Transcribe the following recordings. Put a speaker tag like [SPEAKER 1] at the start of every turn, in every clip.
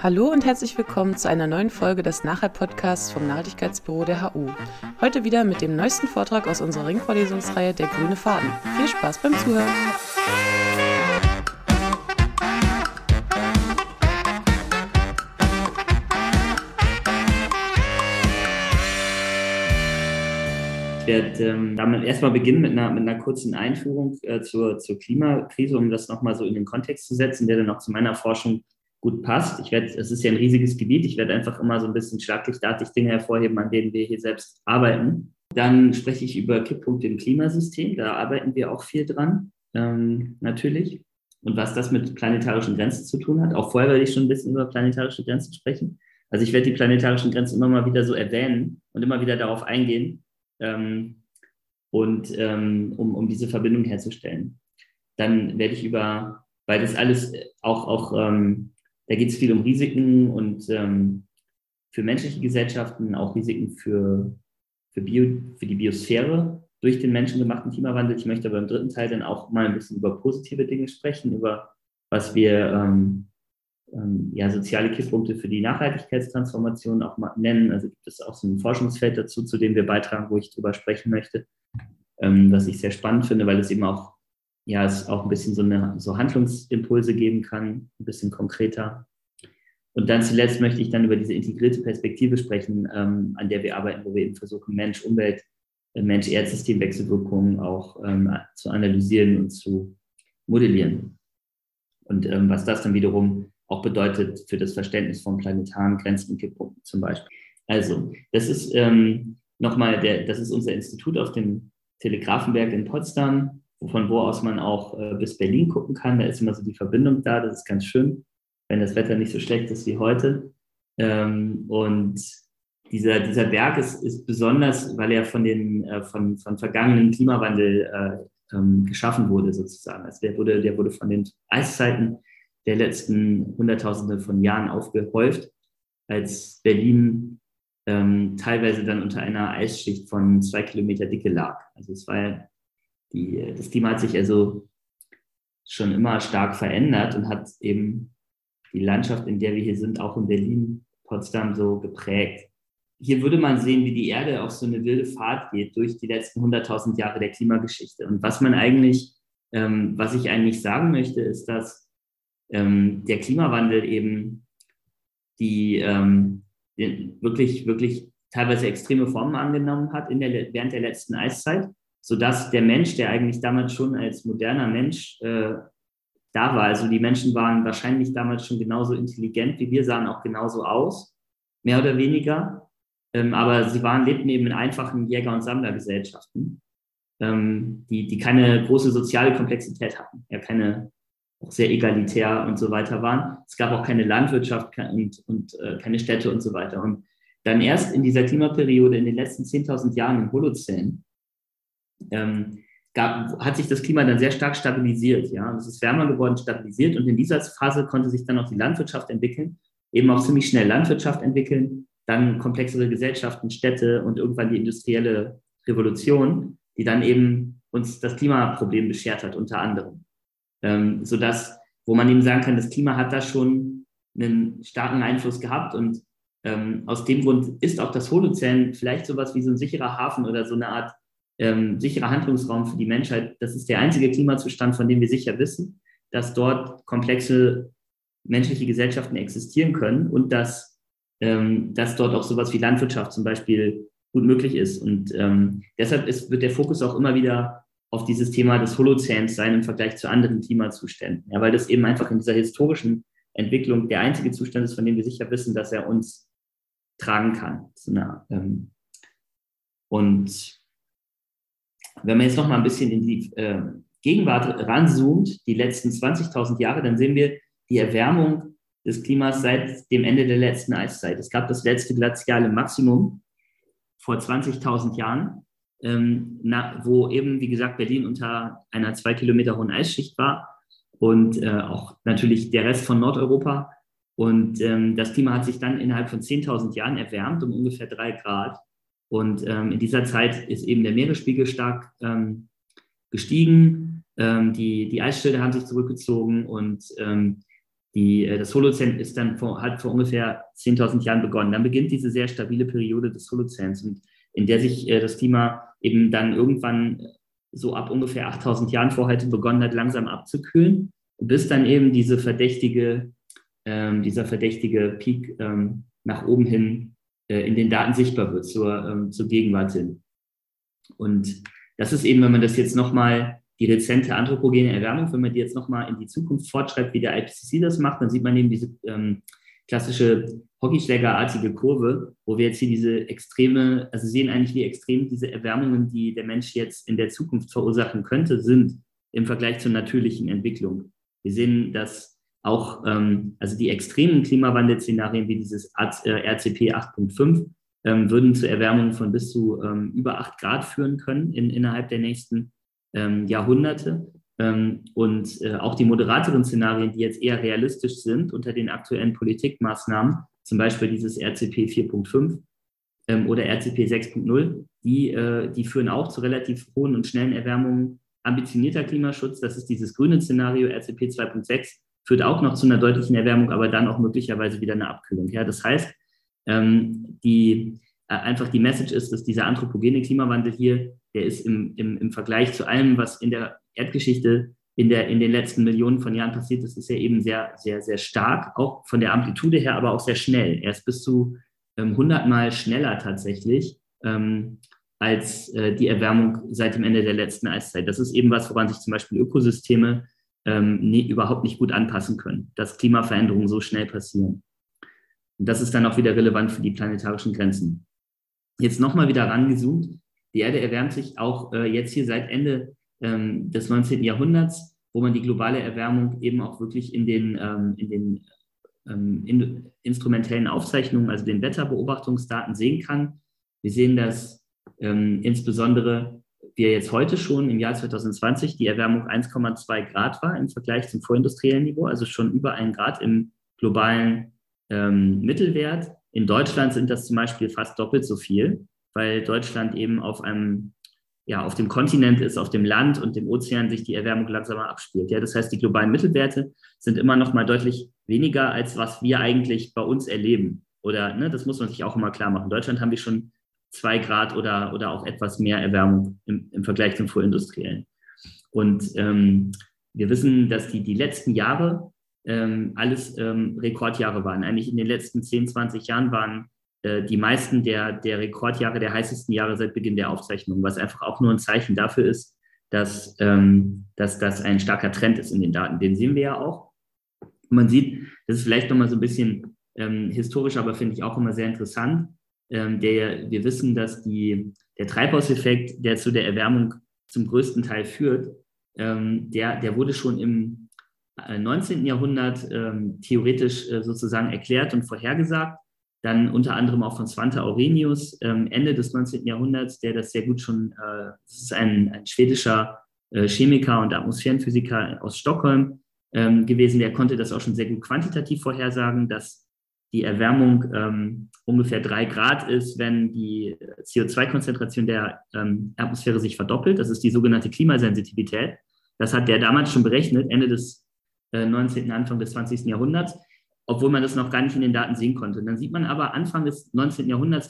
[SPEAKER 1] Hallo und herzlich willkommen zu einer neuen Folge des Nachhalt-Podcasts vom Nachhaltigkeitsbüro der HU. Heute wieder mit dem neuesten Vortrag aus unserer Ringvorlesungsreihe Der grüne Faden. Viel Spaß beim Zuhören!
[SPEAKER 2] Ich werde damit erstmal beginnen mit einer kurzen Einführung zur Klimakrise, um das nochmal so in den Kontext zu setzen, der dann auch zu meiner Forschung gut passt. Es ist ja ein riesiges Gebiet. Ich werde einfach immer so ein bisschen schlaglichtartig Dinge hervorheben, an denen wir hier selbst arbeiten. Dann spreche ich über Kipppunkte im Klimasystem. Da arbeiten wir auch viel dran, natürlich. Und was das mit planetarischen Grenzen zu tun hat. Auch vorher werde ich schon ein bisschen über planetarische Grenzen sprechen. Also ich werde die planetarischen Grenzen immer mal wieder so erwähnen und immer wieder darauf eingehen, um diese Verbindung herzustellen. Dann werde ich weil das alles da geht es viel um Risiken und für menschliche Gesellschaften, auch Risiken für die Biosphäre durch den menschengemachten Klimawandel. Ich möchte aber im dritten Teil dann auch mal ein bisschen über positive Dinge sprechen, über was wir soziale Kipppunkte für die Nachhaltigkeitstransformation auch mal nennen. Also gibt es auch so ein Forschungsfeld dazu, zu dem wir beitragen, wo ich drüber sprechen möchte, was ich sehr spannend finde, weil es eben auch es auch ein bisschen so Handlungsimpulse geben kann, ein bisschen konkreter. Und dann zuletzt möchte ich dann über diese integrierte Perspektive sprechen, an der wir arbeiten, wo wir eben versuchen, Mensch-Umwelt, Mensch-Erdsystem-Wechselwirkungen auch zu analysieren und zu modellieren. Und was das dann wiederum auch bedeutet für das Verständnis von planetaren Grenzen und Kipppunkten zum Beispiel. Also, das ist das ist unser Institut auf dem Telegrafenberg in Potsdam, von wo aus man auch bis Berlin gucken kann. Da ist immer so die Verbindung da, das ist ganz schön, wenn das Wetter nicht so schlecht ist wie heute. Und dieser Berg ist besonders, weil er von vergangenen Klimawandel geschaffen wurde sozusagen. Also der wurde von den Eiszeiten der letzten Hunderttausende von Jahren aufgehäuft, als Berlin teilweise dann unter einer Eisschicht von 2 Kilometer Dicke lag. Also das Klima hat sich also schon immer stark verändert und hat eben die Landschaft, in der wir hier sind, auch in Berlin, Potsdam so geprägt. Hier würde man sehen, wie die Erde auf so eine wilde Fahrt geht durch die letzten 100.000 Jahre der Klimageschichte. Und was ich eigentlich sagen möchte, ist, dass der Klimawandel eben wirklich, wirklich teilweise extreme Formen angenommen hat während der letzten Eiszeit, sodass der Mensch, der eigentlich damals schon als moderner Mensch da war, also die Menschen waren wahrscheinlich damals schon genauso intelligent wie wir, sahen auch genauso aus, mehr oder weniger, aber sie lebten eben in einfachen Jäger- und Sammlergesellschaften, die keine große soziale Komplexität hatten, auch sehr egalitär und so weiter waren. Es gab auch keine Landwirtschaft und keine Städte und so weiter. Und dann erst in dieser Klimaperiode in den letzten 10.000 Jahren im Holozän hat sich das Klima dann sehr stark stabilisiert. Ja? Es ist wärmer geworden, stabilisiert, und in dieser Phase konnte sich dann auch die Landwirtschaft entwickeln, eben auch ziemlich schnell Landwirtschaft entwickeln, dann komplexere Gesellschaften, Städte und irgendwann die industrielle Revolution, die dann eben uns das Klimaproblem beschert hat, unter anderem. Wo man eben sagen kann, das Klima hat da schon einen starken Einfluss gehabt, und aus dem Grund ist auch das Holozän vielleicht sowas wie so ein sicherer Hafen oder so eine Art sicherer Handlungsraum für die Menschheit. Das ist der einzige Klimazustand, von dem wir sicher wissen, dass dort komplexe menschliche Gesellschaften existieren können und dass dort auch sowas wie Landwirtschaft zum Beispiel gut möglich ist. Und deshalb wird der Fokus auch immer wieder auf dieses Thema des Holozäns sein im Vergleich zu anderen Klimazuständen. Ja, weil das eben einfach in dieser historischen Entwicklung der einzige Zustand ist, von dem wir sicher wissen, dass er uns tragen kann. Und wenn man jetzt noch mal ein bisschen in die Gegenwart ranzoomt, die letzten 20.000 Jahre, dann sehen wir die Erwärmung des Klimas seit dem Ende der letzten Eiszeit. Es gab das letzte glaziale Maximum vor 20.000 Jahren, wo eben, wie gesagt, Berlin unter einer 2 Kilometer hohen Eisschicht war und auch natürlich der Rest von Nordeuropa. Und das Klima hat sich dann innerhalb von 10.000 Jahren erwärmt um ungefähr 3 Grad. Und in dieser Zeit ist eben der Meeresspiegel stark gestiegen. Die Eisschilde haben sich zurückgezogen und das Holozän hat vor ungefähr 10.000 Jahren begonnen. Dann beginnt diese sehr stabile Periode des Holozäns, und in der sich das Klima eben dann irgendwann so ab ungefähr 8.000 Jahren vor heute begonnen hat, langsam abzukühlen, bis dann eben dieser verdächtige Peak nach oben hin in den Daten sichtbar wird, zur Gegenwart hin. Und das ist eben, wenn man das jetzt nochmal, die rezente anthropogene Erwärmung, wenn man die jetzt nochmal in die Zukunft fortschreibt, wie der IPCC das macht, dann sieht man eben diese klassische Hockeyschlägerartige Kurve, wo wir jetzt hier diese extreme, also sehen eigentlich, wie extrem diese Erwärmungen, die der Mensch jetzt in der Zukunft verursachen könnte, sind im Vergleich zur natürlichen Entwicklung. Wir sehen, dass auch also die extremen Klimawandelszenarien wie dieses RCP 8.5 würden zu Erwärmungen von bis zu über 8 Grad führen können innerhalb der nächsten Jahrhunderte. Und auch die moderateren Szenarien, die jetzt eher realistisch sind unter den aktuellen Politikmaßnahmen, zum Beispiel dieses RCP 4.5 oder RCP 6.0, die führen auch zu relativ hohen und schnellen Erwärmungen. Ambitionierter Klimaschutz, das ist dieses grüne Szenario, RCP 2.6, führt auch noch zu einer deutlichen Erwärmung, aber dann auch möglicherweise wieder eine Abkühlung. Ja, das heißt, einfach die Message ist, dass dieser anthropogene Klimawandel hier, der ist im Vergleich zu allem, was in der Erdgeschichte in den letzten Millionen von Jahren passiert ist, ist er eben sehr, sehr, sehr stark, auch von der Amplitude her, aber auch sehr schnell. Er ist bis zu 100-mal schneller tatsächlich als die Erwärmung seit dem Ende der letzten Eiszeit. Das ist eben was, woran sich zum Beispiel Ökosysteme überhaupt nicht gut anpassen können, dass Klimaveränderungen so schnell passieren. Und das ist dann auch wieder relevant für die planetarischen Grenzen. Jetzt nochmal wieder rangezoomt. Die Erde erwärmt sich auch jetzt hier seit Ende des 19. Jahrhunderts, wo man die globale Erwärmung eben auch wirklich in den instrumentellen Aufzeichnungen, also den Wetterbeobachtungsdaten sehen kann. Wir sehen, dass insbesondere wir jetzt heute schon im Jahr 2020 die Erwärmung 1,2 Grad war im Vergleich zum vorindustriellen Niveau, also schon über 1 Grad im globalen Mittelwert. In Deutschland sind das zum Beispiel fast doppelt so viel, weil Deutschland eben auf dem Kontinent ist, auf dem Land und dem Ozean sich die Erwärmung langsamer abspielt. Ja, das heißt, die globalen Mittelwerte sind immer noch mal deutlich weniger, als was wir eigentlich bei uns erleben. Oder, das muss man sich auch immer klar machen. In Deutschland haben wir schon 2 Grad oder auch etwas mehr Erwärmung im Vergleich zum vorindustriellen. Und wir wissen, dass die letzten Jahre alles Rekordjahre waren. Eigentlich in den letzten 10, 20 Jahren waren die meisten der Rekordjahre der heißesten Jahre seit Beginn der Aufzeichnung, was einfach auch nur ein Zeichen dafür ist, dass das ein starker Trend ist in den Daten. Den sehen wir ja auch. Und man sieht, das ist vielleicht nochmal so ein bisschen historisch, aber finde ich auch immer sehr interessant. Wir wissen, dass der Treibhauseffekt, der zu der Erwärmung zum größten Teil führt, der wurde schon im 19. Jahrhundert theoretisch sozusagen erklärt und vorhergesagt. Dann unter anderem auch von Svante Arrhenius, Ende des 19. Jahrhunderts, der das sehr gut schon, das ist ein schwedischer Chemiker und Atmosphärenphysiker aus Stockholm gewesen, der konnte das auch schon sehr gut quantitativ vorhersagen, dass die Erwärmung ungefähr 3 Grad ist, wenn die CO2-Konzentration der Atmosphäre sich verdoppelt. Das ist die sogenannte Klimasensitivität. Das hat der damals schon berechnet, Ende des 19., Anfang des 20. Jahrhunderts, obwohl man das noch gar nicht in den Daten sehen konnte. Und dann sieht man aber Anfang des 19. Jahrhunderts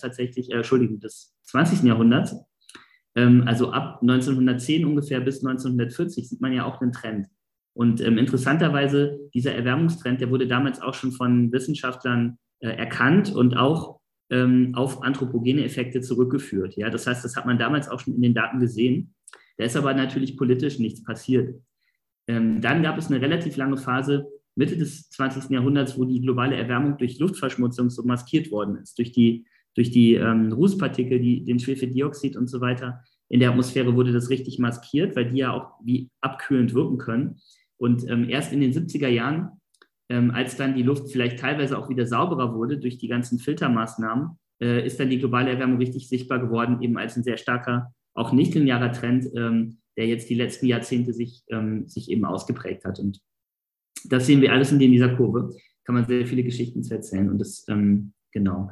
[SPEAKER 2] des 20. Jahrhunderts, also ab 1910 ungefähr bis 1940 sieht man ja auch einen Trend. Und interessanterweise, dieser Erwärmungstrend, der wurde damals auch schon von Wissenschaftlern erkannt und auch auf anthropogene Effekte zurückgeführt. Ja? Das heißt, das hat man damals auch schon in den Daten gesehen. Da ist aber natürlich politisch nichts passiert. Dann gab es eine relativ lange Phase, Mitte des 20. Jahrhunderts, wo die globale Erwärmung durch Luftverschmutzung so maskiert worden ist, durch die Rußpartikel, den Schwefeldioxid und so weiter. In der Atmosphäre wurde das richtig maskiert, weil die ja auch wie abkühlend wirken können. Und erst in den 70er Jahren, als dann die Luft vielleicht teilweise auch wieder sauberer wurde durch die ganzen Filtermaßnahmen, ist dann die globale Erwärmung richtig sichtbar geworden, eben als ein sehr starker, auch nicht linearer Trend, der jetzt die letzten Jahrzehnte sich eben ausgeprägt hat. Und das sehen wir alles in dieser Kurve. Kann man sehr viele Geschichten zu erzählen. Und das, genau,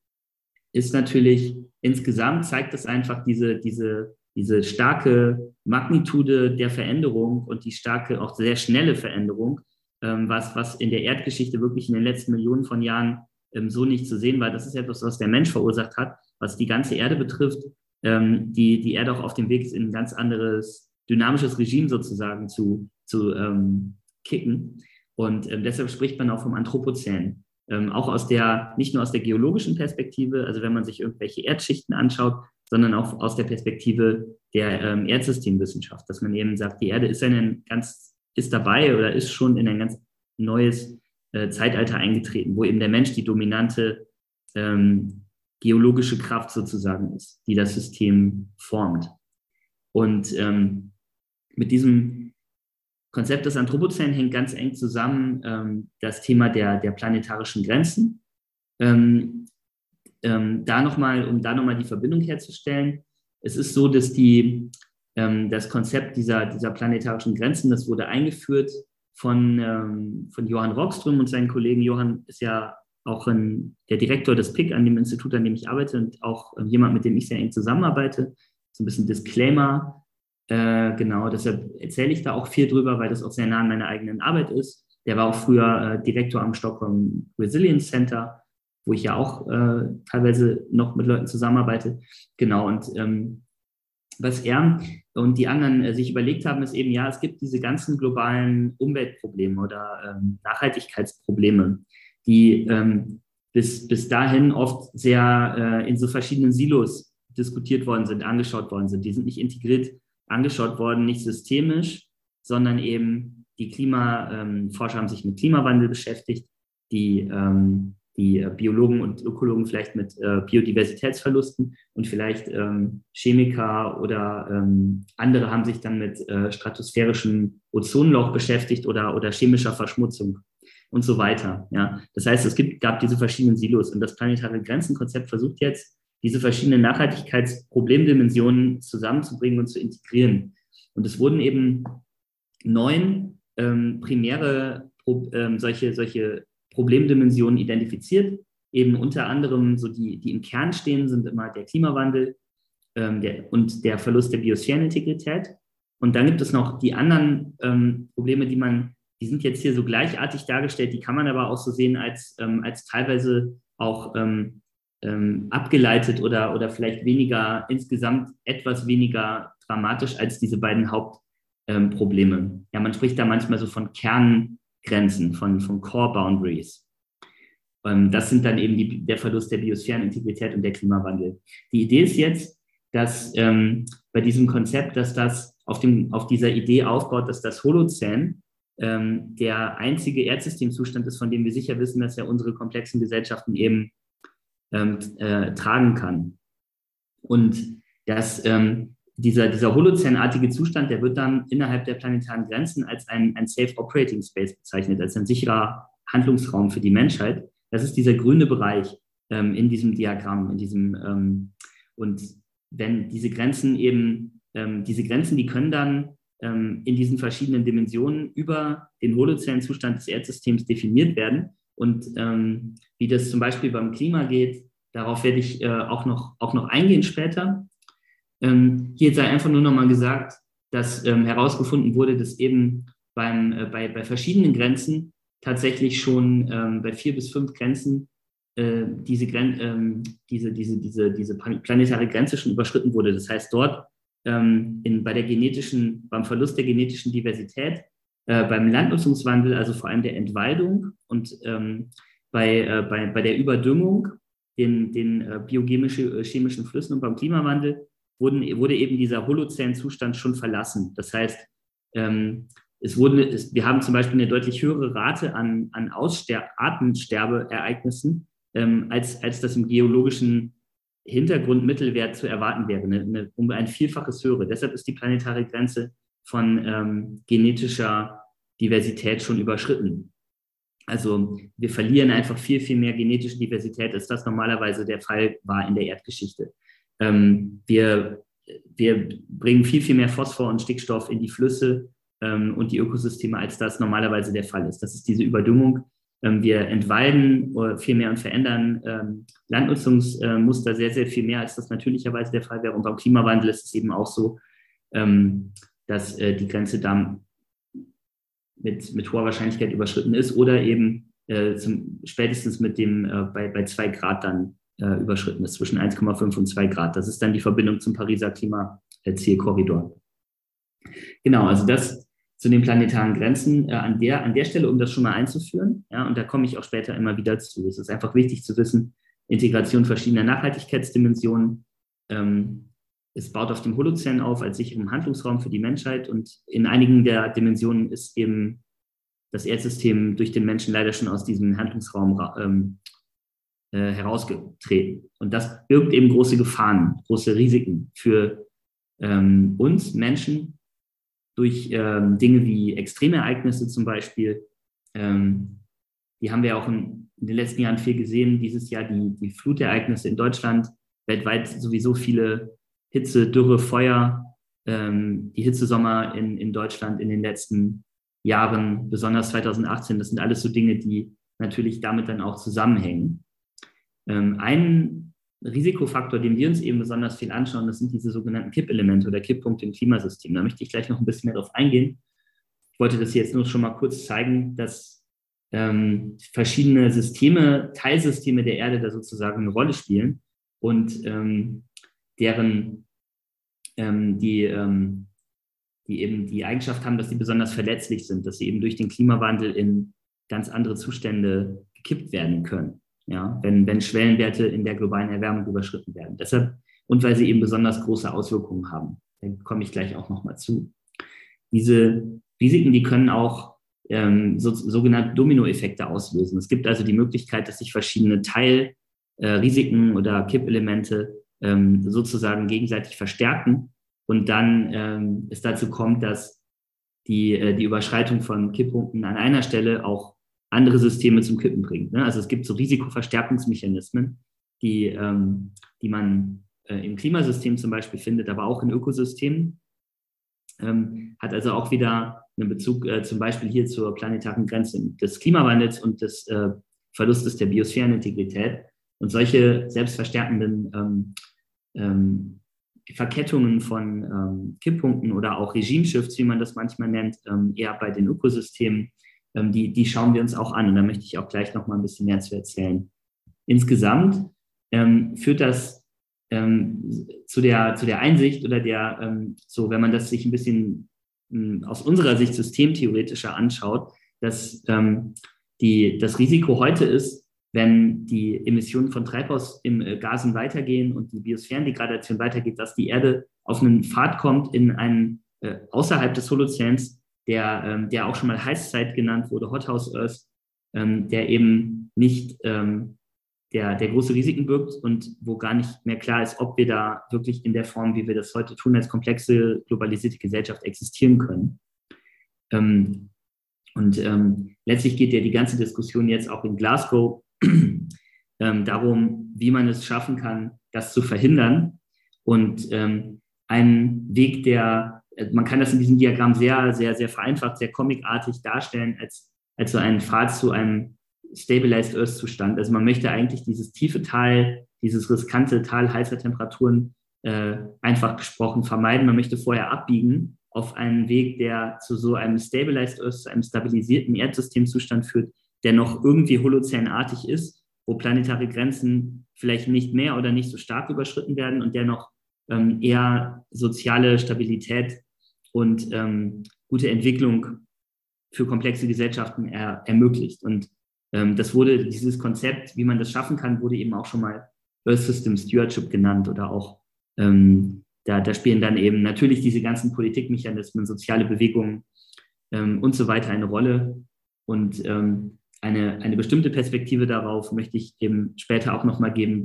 [SPEAKER 2] ist natürlich, insgesamt zeigt es einfach diese starke Magnitude der Veränderung und die starke, auch sehr schnelle Veränderung, was in der Erdgeschichte wirklich in den letzten Millionen von Jahren so nicht zu sehen war. Das ist etwas, was der Mensch verursacht hat, was die ganze Erde betrifft, die Erde auch auf dem Weg ist, in ein ganz anderes dynamisches Regime sozusagen zu kicken. Und deshalb spricht man auch vom Anthropozän. Auch nicht nur aus der geologischen Perspektive, also wenn man sich irgendwelche Erdschichten anschaut, sondern auch aus der Perspektive der Erdsystemwissenschaft, dass man eben sagt, die Erde ist dabei oder ist schon in ein ganz neues Zeitalter eingetreten, wo eben der Mensch die dominante geologische Kraft sozusagen ist, die das System formt. Und mit diesem Konzept des Anthropozän hängt ganz eng zusammen das Thema der planetarischen Grenzen. Um da nochmal die Verbindung herzustellen. Es ist so, dass das Konzept dieser planetarischen Grenzen, das wurde eingeführt von Johann Rockström und seinen Kollegen. Johann ist ja auch der Direktor des PIC, an dem Institut, an dem ich arbeite, und auch jemand, mit dem ich sehr eng zusammenarbeite. So ein bisschen Disclaimer. Genau, deshalb erzähle ich da auch viel drüber, weil das auch sehr nah an meiner eigenen Arbeit ist. Der war auch früher Direktor am Stockholm Resilience Center, wo ich ja auch teilweise noch mit Leuten zusammenarbeite. Genau, und was er und die anderen sich überlegt haben, ist eben, ja, es gibt diese ganzen globalen Umweltprobleme oder Nachhaltigkeitsprobleme, die bis dahin oft sehr in so verschiedenen Silos diskutiert worden sind, angeschaut worden sind. Die sind nicht integriert angeschaut worden, nicht systemisch, sondern eben die Klimaforscher haben sich mit Klimawandel beschäftigt, die Biologen und Ökologen vielleicht mit Biodiversitätsverlusten und vielleicht Chemiker oder andere haben sich dann mit stratosphärischem Ozonloch beschäftigt oder chemischer Verschmutzung und so weiter. Ja. Das heißt, gab diese verschiedenen Silos und das planetare Grenzenkonzept versucht jetzt, diese verschiedenen Nachhaltigkeitsproblemdimensionen zusammenzubringen und zu integrieren. Und es wurden eben 9 primäre solche Problemdimensionen identifiziert, eben unter anderem so die im Kern stehen, sind immer der Klimawandel und der Verlust der Biosphärenintegrität. Und dann gibt es noch die anderen Probleme, die sind jetzt hier so gleichartig dargestellt, die kann man aber auch so sehen als teilweise auch abgeleitet oder vielleicht insgesamt etwas weniger dramatisch als diese beiden Hauptprobleme. Ja, man spricht da manchmal so von Kerngrenzen, von Core Boundaries. Das sind dann eben der Verlust der Biosphärenintegrität und der Klimawandel. Die Idee ist jetzt, dass bei diesem Konzept, dass das auf dieser Idee aufbaut, dass das Holozän der einzige Erdsystemzustand ist, von dem wir sicher wissen, dass er unsere komplexen Gesellschaften eben tragen kann. Und dass dieser holozänartige Zustand, der wird dann innerhalb der planetaren Grenzen als ein Safe Operating Space bezeichnet, als ein sicherer Handlungsraum für die Menschheit. Das ist dieser grüne Bereich in diesem Diagramm, und wenn diese Grenzen die können dann in diesen verschiedenen Dimensionen über den Holozänzustand des Erdsystems definiert werden. Und wie das zum Beispiel beim Klima geht, darauf werde ich auch noch eingehen später. Hier sei einfach nur noch mal gesagt, dass herausgefunden wurde, dass eben bei verschiedenen Grenzen tatsächlich schon bei 4 bis 5 Grenzen diese planetare Grenze schon überschritten wurde. Das heißt, dort beim Verlust der genetischen Diversität, beim Landnutzungswandel, also vor allem der Entwaldung und bei der Überdüngung, den biochemischen Flüssen und beim Klimawandel wurde eben dieser Holozän-Zustand schon verlassen. Das heißt, wir haben zum Beispiel eine deutlich höhere Rate an Artensterbeereignissen, als das im geologischen Hintergrundmittelwert zu erwarten wäre, um ein Vielfaches höhere. Deshalb ist die planetare Grenze von genetischer Diversität schon überschritten. Also wir verlieren einfach viel, viel mehr genetische Diversität, als das normalerweise der Fall war in der Erdgeschichte. Wir bringen viel, viel mehr Phosphor und Stickstoff in die Flüsse und die Ökosysteme, als das normalerweise der Fall ist. Das ist diese Überdüngung. Wir entwalden viel mehr und verändern Landnutzungsmuster sehr, sehr viel mehr, als das natürlicherweise der Fall wäre. Und beim Klimawandel ist es eben auch so, dass die Grenze dann mit hoher Wahrscheinlichkeit überschritten ist oder eben spätestens mit dem bei 2 Grad dann überschritten ist, zwischen 1,5 und 2 Grad. Das ist dann die Verbindung zum Pariser Klimazielkorridor. Genau, also das zu den planetaren Grenzen an der Stelle, um das schon mal einzuführen. Ja, und da komme ich auch später immer wieder zu. Es ist einfach wichtig zu wissen, Integration verschiedener Nachhaltigkeitsdimensionen. Es baut auf dem Holozän auf als sicheren Handlungsraum für die Menschheit und in einigen der Dimensionen ist eben das Erdsystem durch den Menschen leider schon aus diesem Handlungsraum herausgetreten. Und das birgt eben große Gefahren, große Risiken für uns Menschen durch Dinge wie Extremereignisse zum Beispiel. Die haben wir auch in den letzten Jahren viel gesehen. Dieses Jahr die Flutereignisse in Deutschland, weltweit sowieso viele Hitze, Dürre, Feuer, die Hitzesommer in Deutschland in den letzten Jahren, besonders 2018, das sind alles so Dinge, die natürlich damit dann auch zusammenhängen. Ein Risikofaktor, den wir uns eben besonders viel anschauen, das sind diese sogenannten Kippelemente oder Kipppunkte im Klimasystem. Da möchte ich gleich noch ein bisschen mehr drauf eingehen. Ich wollte das jetzt nur schon mal kurz zeigen, dass verschiedene Systeme, Teilsysteme der Erde da sozusagen eine Rolle spielen und die eben die Eigenschaft haben, dass sie besonders verletzlich sind, dass sie eben durch den Klimawandel in ganz andere Zustände gekippt werden können, ja, wenn Schwellenwerte in der globalen Erwärmung überschritten werden. Deshalb, und weil sie eben besonders große Auswirkungen haben. Da komme ich gleich auch nochmal zu. Diese Risiken, die können auch sogenannte Dominoeffekte auslösen. Es gibt also die Möglichkeit, dass sich verschiedene Teilrisiken oder Kippelemente sozusagen gegenseitig verstärken und dann es dazu kommt, dass die Überschreitung von Kipppunkten an einer Stelle auch andere Systeme zum Kippen bringt. Ne? Also es gibt so Risikoverstärkungsmechanismen, die man im Klimasystem zum Beispiel findet, aber auch in Ökosystemen. Hat also auch wieder einen Bezug zum Beispiel hier zur planetaren Grenze des Klimawandels und des Verlustes der Biosphärenintegrität. Und solche selbstverstärkenden Verkettungen von Kipppunkten oder auch Regime-Shifts, wie man das manchmal nennt, eher bei den Ökosystemen, die schauen wir uns auch an. Und da möchte ich auch gleich noch mal ein bisschen mehr zu erzählen. Insgesamt führt das zu der Einsicht oder so, wenn man das sich ein bisschen aus unserer Sicht systemtheoretischer anschaut, dass das Risiko heute ist, wenn die Emissionen von Treibhausgasen weitergehen und die Biosphärendegradation weitergeht, dass die Erde auf einen Pfad kommt in einen außerhalb des Holozäns, der auch schon mal Heißzeit genannt wurde, Hothouse Earth, der eben nicht der große Risiken birgt und wo gar nicht mehr klar ist, ob wir da wirklich in der Form, wie wir das heute tun, als komplexe, globalisierte Gesellschaft existieren können. Letztlich geht ja die ganze Diskussion jetzt auch in Glasgow darum, wie man es schaffen kann, das zu verhindern. Und ein Weg, man kann das in diesem Diagramm sehr, sehr, sehr vereinfacht, sehr comicartig darstellen, als so einen Pfad zu einem Stabilized Earth-Zustand. Also man möchte eigentlich dieses tiefe Tal, dieses riskante Tal heißer Temperaturen einfach gesprochen vermeiden. Man möchte vorher abbiegen auf einen Weg, der zu so einem Stabilized Earth, zu einem stabilisierten Erdsystemzustand führt, der noch irgendwie holozänartig ist, wo planetare Grenzen vielleicht nicht mehr oder nicht so stark überschritten werden und der noch eher soziale Stabilität und gute Entwicklung für komplexe Gesellschaften ermöglicht. Und dieses Konzept, wie man das schaffen kann, wurde eben auch schon mal Earth System Stewardship genannt oder auch, da spielen dann eben natürlich diese ganzen Politikmechanismen, soziale Bewegungen und so weiter eine Rolle. Und eine bestimmte Perspektive darauf möchte ich eben später auch nochmal geben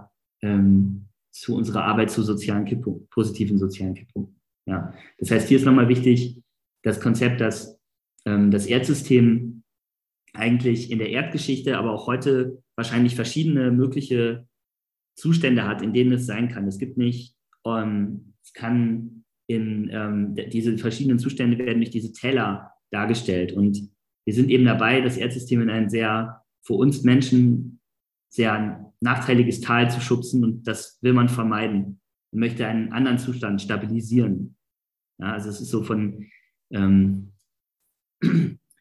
[SPEAKER 2] zu unserer Arbeit zu sozialen Kipppunkten, positiven sozialen Kipppunkten. Ja. Das heißt, hier ist nochmal wichtig, das Konzept, dass das Erdsystem eigentlich in der Erdgeschichte, aber auch heute wahrscheinlich verschiedene mögliche Zustände hat, in denen es sein kann. Es gibt nicht, es kann diese verschiedenen Zustände werden durch diese Täler dargestellt. Und wir sind eben dabei, das Erdsystem in ein sehr, für uns Menschen, sehr nachteiliges Tal zu schubsen. Und das will man vermeiden. Man möchte einen anderen Zustand stabilisieren. Ja, also es ist so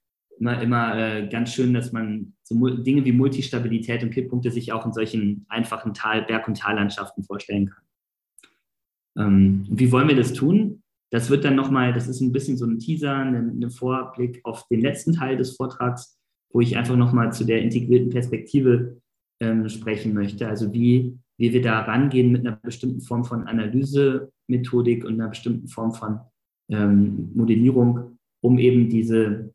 [SPEAKER 2] immer ganz schön, dass man so Dinge wie Multistabilität und Kipppunkte sich auch in solchen einfachen Berg- und Tallandschaften vorstellen kann. Wie wollen wir das tun? Das wird dann nochmal, das ist ein bisschen so ein Teaser, ein Vorblick auf den letzten Teil des Vortrags, wo ich einfach nochmal zu der integrierten Perspektive sprechen möchte. Also wie wir da rangehen mit einer bestimmten Form von Analysemethodik und einer bestimmten Form von Modellierung, um eben diese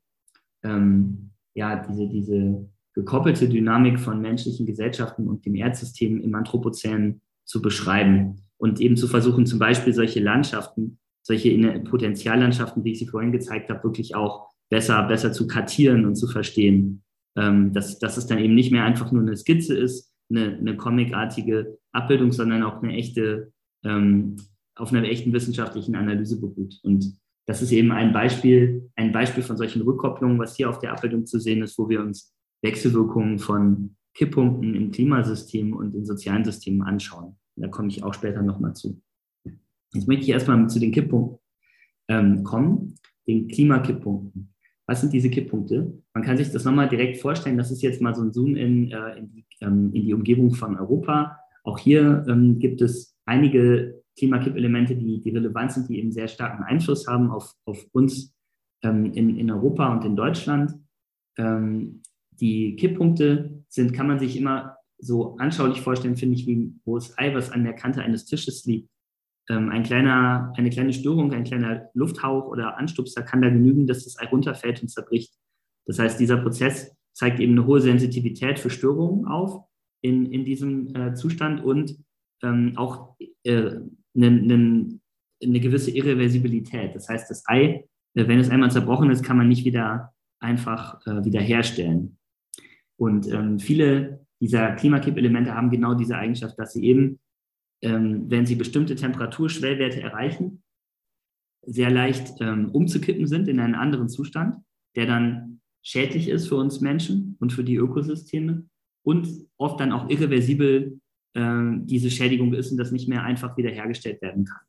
[SPEAKER 2] gekoppelte Dynamik von menschlichen Gesellschaften und dem Erdsystem im Anthropozän zu beschreiben und eben zu versuchen, zum Beispiel solche Landschaften, solche Potentiallandschaften, wie ich sie vorhin gezeigt habe, wirklich auch besser zu kartieren und zu verstehen. Dass es dann eben nicht mehr einfach nur eine Skizze ist, eine comicartige Abbildung, sondern auch eine echte, auf einer echten wissenschaftlichen Analyse beruht. Und das ist eben ein Beispiel von solchen Rückkopplungen, was hier auf der Abbildung zu sehen ist, wo wir uns Wechselwirkungen von Kipppunkten im Klimasystem und in sozialen Systemen anschauen. Da komme ich auch später nochmal zu. Jetzt möchte ich erstmal zu den Kipppunkten kommen, den Klimakipppunkten. Was sind diese Kipppunkte? Man kann sich das nochmal direkt vorstellen. Das ist jetzt mal so ein Zoom in die Umgebung von Europa. Auch hier gibt es einige Klimakippelemente, die relevant sind, die eben sehr starken Einfluss haben auf uns in Europa und in Deutschland. Die Kipppunkte kann man sich immer so anschaulich vorstellen, finde ich, wie rohes Ei, was an der Kante eines Tisches liegt. Eine kleine Störung, ein kleiner Lufthauch oder Anstupser kann da genügen, dass das Ei runterfällt und zerbricht. Das heißt, dieser Prozess zeigt eben eine hohe Sensitivität für Störungen auf in diesem Zustand und auch eine gewisse Irreversibilität. Das heißt, das Ei, wenn es einmal zerbrochen ist, kann man nicht wieder einfach wiederherstellen. Und viele dieser Klimakippelemente haben genau diese Eigenschaft, dass sie eben, wenn sie bestimmte Temperaturschwellwerte erreichen, sehr leicht umzukippen sind in einen anderen Zustand, der dann schädlich ist für uns Menschen und für die Ökosysteme und oft dann auch irreversibel diese Schädigung ist und das nicht mehr einfach wiederhergestellt werden kann.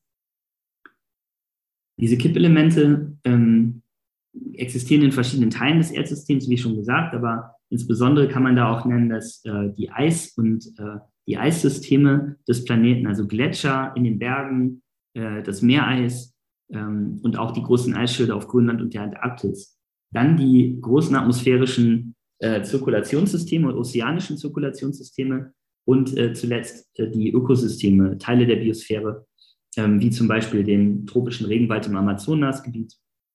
[SPEAKER 2] Diese Kippelemente existieren in verschiedenen Teilen des Erdsystems, wie schon gesagt, aber insbesondere kann man da auch nennen, dass die Eissysteme des Planeten, also Gletscher in den Bergen, das Meereis und auch die großen Eisschilde auf Grönland und der Antarktis. Dann die großen atmosphärischen Zirkulationssysteme und ozeanischen Zirkulationssysteme und zuletzt die Ökosysteme, Teile der Biosphäre, wie zum Beispiel den tropischen Regenwald im Amazonasgebiet.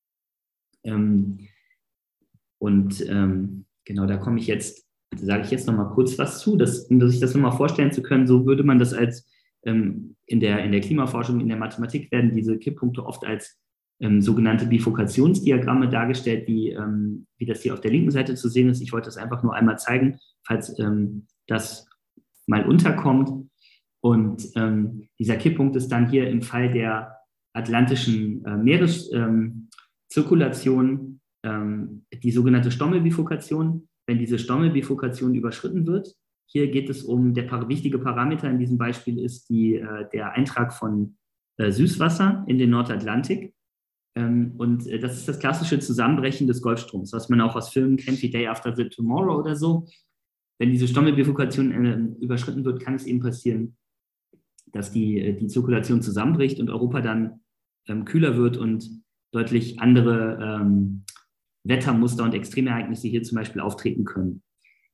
[SPEAKER 2] Genau, da sage ich jetzt noch mal kurz was zu, um sich das noch mal vorstellen zu können. So würde man das als in der Klimaforschung, in der Mathematik werden diese Kipppunkte oft als sogenannte Bifurkationsdiagramme dargestellt, wie das hier auf der linken Seite zu sehen ist. Ich wollte das einfach nur einmal zeigen, falls das mal unterkommt. Und dieser Kipppunkt ist dann hier im Fall der atlantischen Meereszirkulation die sogenannte Stommel-Bifurkation. Wenn diese Stommel-Bifurkation überschritten wird, hier geht es um, der wichtige Parameter in diesem Beispiel ist der Eintrag von Süßwasser in den Nordatlantik. Und das ist das klassische Zusammenbrechen des Golfstroms, was man auch aus Filmen kennt, wie Day After the Tomorrow oder so. Wenn diese Stommel-Bifurkation überschritten wird, kann es eben passieren, dass die Zirkulation zusammenbricht und Europa dann kühler wird und deutlich andere Wettermuster und Extremereignisse hier zum Beispiel auftreten können.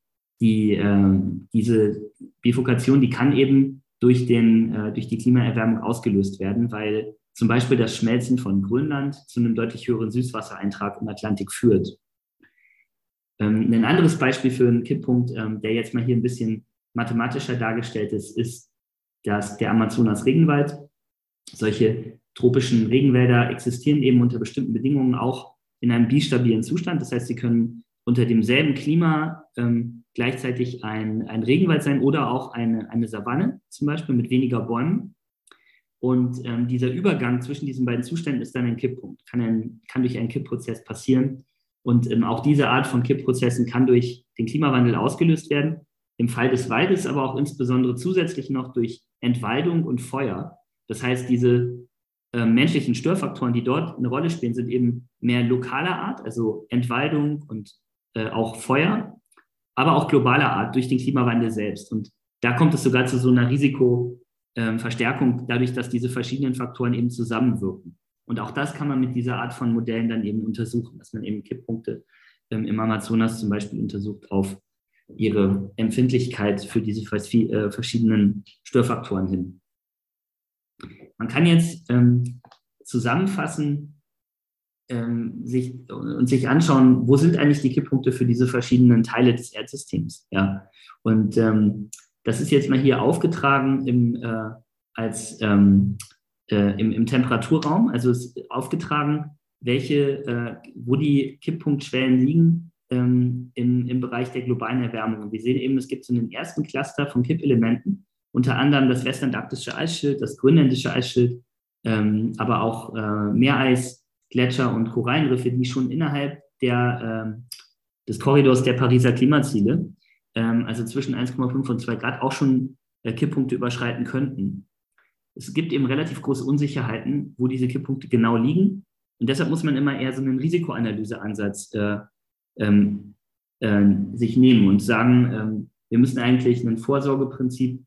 [SPEAKER 2] Diese Bifurkation, die kann eben durch die Klimaerwärmung ausgelöst werden, weil zum Beispiel das Schmelzen von Grönland zu einem deutlich höheren Süßwassereintrag im Atlantik führt. Ein anderes Beispiel für einen Kipppunkt, der jetzt mal hier ein bisschen mathematischer dargestellt ist, ist der Amazonas-Regenwald. Solche tropischen Regenwälder existieren eben unter bestimmten Bedingungen auch in einem bistabilen Zustand. Das heißt, sie können unter demselben Klima gleichzeitig ein Regenwald sein oder auch eine Savanne, zum Beispiel mit weniger Bäumen. Und dieser Übergang zwischen diesen beiden Zuständen ist dann ein Kipppunkt, kann durch einen Kippprozess passieren. Und auch diese Art von Kippprozessen kann durch den Klimawandel ausgelöst werden. Im Fall des Waldes aber auch insbesondere zusätzlich noch durch Entwaldung und Feuer. Das heißt, diese menschlichen Störfaktoren, die dort eine Rolle spielen, sind eben mehr lokaler Art, also Entwaldung und auch Feuer, aber auch globaler Art durch den Klimawandel selbst. Und da kommt es sogar zu so einer Risikoverstärkung, dadurch, dass diese verschiedenen Faktoren eben zusammenwirken. Und auch das kann man mit dieser Art von Modellen dann eben untersuchen, dass man eben Kipppunkte im Amazonas zum Beispiel untersucht auf ihre Empfindlichkeit für diese verschiedenen Störfaktoren hin. Man kann jetzt zusammenfassen sich anschauen, wo sind eigentlich die Kipppunkte für diese verschiedenen Teile des Erdsystems. Ja? Und das ist jetzt mal hier aufgetragen im Temperaturraum, also ist aufgetragen, wo die Kipppunktschwellen liegen im Bereich der globalen Erwärmung. Und wir sehen eben, es gibt so einen ersten Cluster von Kippelementen, unter anderem das westantarktische Eisschild, das grönländische Eisschild, aber auch Meereis, Gletscher und Korallenriffe, die schon innerhalb des Korridors der Pariser Klimaziele, also zwischen 1,5 und 2 Grad, auch schon Kipppunkte überschreiten könnten. Es gibt eben relativ große Unsicherheiten, wo diese Kipppunkte genau liegen. Und deshalb muss man immer eher so einen Risikoanalyseansatz sich nehmen und sagen, wir müssen eigentlich ein Vorsorgeprinzip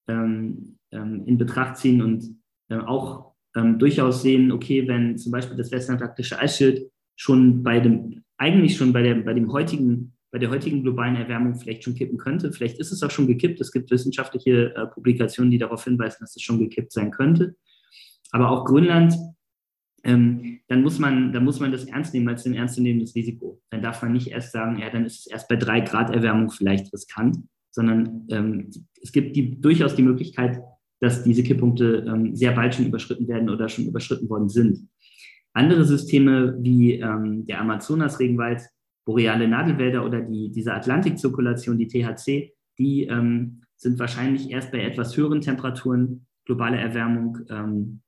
[SPEAKER 2] in Betracht ziehen und auch durchaus sehen, okay, wenn zum Beispiel das westantarktische Eisschild schon bei der heutigen globalen Erwärmung vielleicht schon kippen könnte. Vielleicht ist es auch schon gekippt. Es gibt wissenschaftliche Publikationen, die darauf hinweisen, dass es schon gekippt sein könnte. Aber auch Grönland, dann muss man das ernst nehmen als ein ernstzunehmendes Risiko. Dann darf man nicht erst sagen, ja, dann ist es erst bei 3 Grad Erwärmung vielleicht riskant, sondern es gibt durchaus die Möglichkeit, dass diese Kipppunkte sehr bald schon überschritten werden oder schon überschritten worden sind. Andere Systeme wie der Amazonas-Regenwald, boreale Nadelwälder oder diese Atlantikzirkulation, die THC, die sind wahrscheinlich erst bei etwas höheren Temperaturen, globale Erwärmung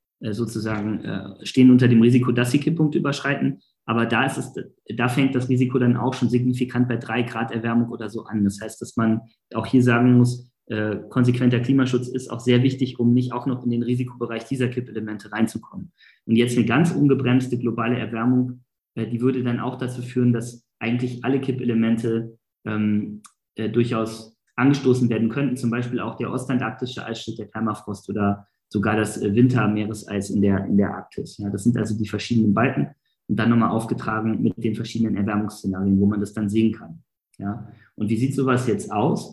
[SPEAKER 2] stehen unter dem Risiko, dass sie Kipppunkte überschreiten. Aber da fängt das Risiko dann auch schon signifikant bei 3 Grad Erwärmung oder so an. Das heißt, dass man auch hier sagen muss, konsequenter Klimaschutz ist auch sehr wichtig, um nicht auch noch in den Risikobereich dieser Kippelemente reinzukommen. Und jetzt eine ganz ungebremste globale Erwärmung, die würde dann auch dazu führen, dass eigentlich alle Kippelemente durchaus angestoßen werden könnten, zum Beispiel auch der ostantarktische Eisschild, der Permafrost oder sogar das Wintermeereseis in der Arktis. Ja, das sind also die verschiedenen Balken und dann nochmal aufgetragen mit den verschiedenen Erwärmungsszenarien, wo man das dann sehen kann. Ja. Und wie sieht sowas jetzt aus?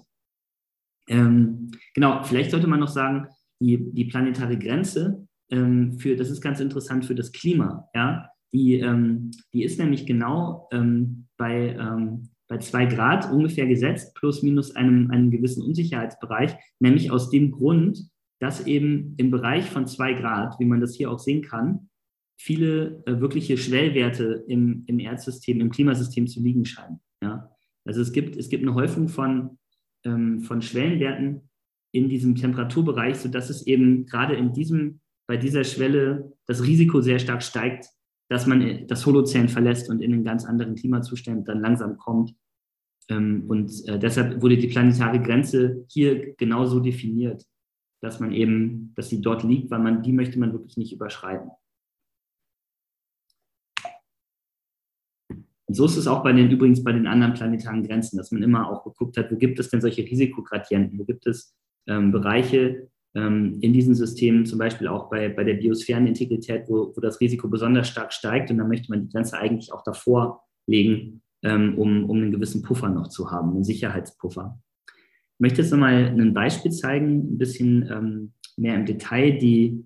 [SPEAKER 2] Genau, vielleicht sollte man noch sagen, die planetare Grenze, das ist ganz interessant für das Klima, ja, die ist nämlich genau bei 2 Grad ungefähr gesetzt, plus minus einem gewissen Unsicherheitsbereich, nämlich aus dem Grund, dass eben im Bereich von 2 Grad, wie man das hier auch sehen kann, viele wirkliche Schwellwerte im Erdsystem, im Klimasystem zu liegen scheinen. Ja? Also es gibt eine Häufung von Schwellenwerten in diesem Temperaturbereich, sodass es eben gerade bei dieser Schwelle das Risiko sehr stark steigt, dass man das Holozän verlässt und in einen ganz anderen Klimazustand dann langsam kommt. Deshalb wurde die planetare Grenze hier genauso definiert, dass sie dort liegt, weil die möchte man wirklich nicht überschreiten. Und so ist es auch übrigens bei den anderen planetaren Grenzen, dass man immer auch geguckt hat, wo gibt es denn solche Risikogradienten, wo gibt es Bereiche in diesen Systemen, zum Beispiel auch bei der Biosphärenintegrität, wo das Risiko besonders stark steigt, und dann möchte man die Grenze eigentlich auch davor legen, um einen gewissen Puffer noch zu haben, einen Sicherheitspuffer. Ich möchte jetzt nochmal ein Beispiel zeigen, ein bisschen mehr im Detail,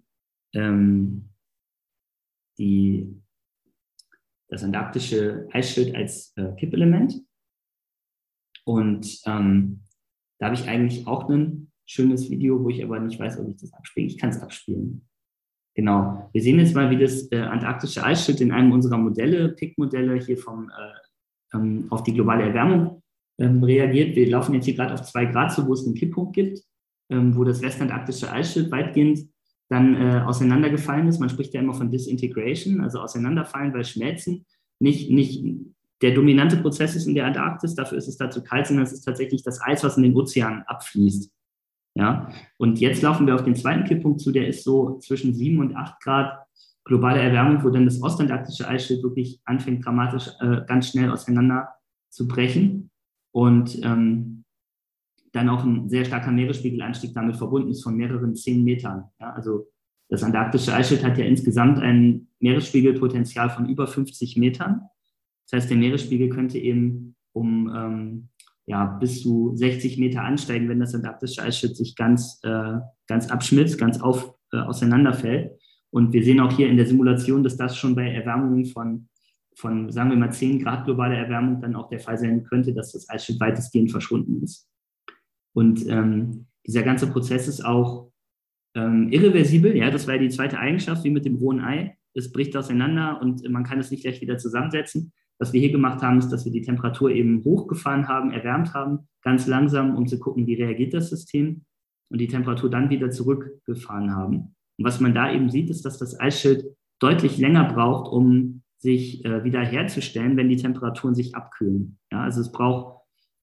[SPEAKER 2] das antarktische Eisschild als Kippelement. Und da habe ich eigentlich auch ein schönes Video, wo ich aber nicht weiß, ob ich das abspiele. Ich kann es abspielen. Genau. Wir sehen jetzt mal, wie das antarktische Eisschild in einem unserer Modelle, PIC-Modelle, hier auf die globale Erwärmung reagiert. Wir laufen jetzt hier gerade auf 2 Grad zu, wo es einen Kipppunkt gibt, wo das westantarktische Eisschild weitgehend dann auseinandergefallen ist. Man spricht ja immer von Disintegration, also auseinanderfallen, weil Schmelzen nicht der dominante Prozess ist in der Antarktis, dafür ist es da zu kalt, sondern es ist tatsächlich das Eis, was in den Ozean abfließt. Ja, und jetzt laufen wir auf den zweiten Kipppunkt zu, der ist so zwischen 7 und 8 Grad globale Erwärmung, wo dann das ostantarktische Eisschild wirklich anfängt, dramatisch ganz schnell auseinander zu brechen und dann auch ein sehr starker Meeresspiegelanstieg damit verbunden ist von mehreren 10 Metern. Ja, also das antarktische Eisschild hat ja insgesamt ein Meeresspiegelpotenzial von über 50 Metern. Das heißt, der Meeresspiegel könnte eben um bis zu 60 Meter ansteigen, wenn das antarktische Eisschild sich ganz abschmilzt, auseinanderfällt. Und wir sehen auch hier in der Simulation, dass das schon bei Erwärmungen von sagen wir mal 10 Grad globale Erwärmung dann auch der Fall sein könnte, dass das Eisschild weitestgehend verschwunden ist. Und dieser ganze Prozess ist auch irreversibel. Ja, das war ja die zweite Eigenschaft, wie mit dem rohen Ei. Es bricht auseinander und man kann es nicht gleich wieder zusammensetzen. Was wir hier gemacht haben, ist, dass wir die Temperatur eben hochgefahren haben, erwärmt haben, ganz langsam, um zu gucken, wie reagiert das System, und die Temperatur dann wieder zurückgefahren haben. Und was man da eben sieht, ist, dass das Eisschild deutlich länger braucht, um sich wieder herzustellen, wenn die Temperaturen sich abkühlen. Ja, also es braucht,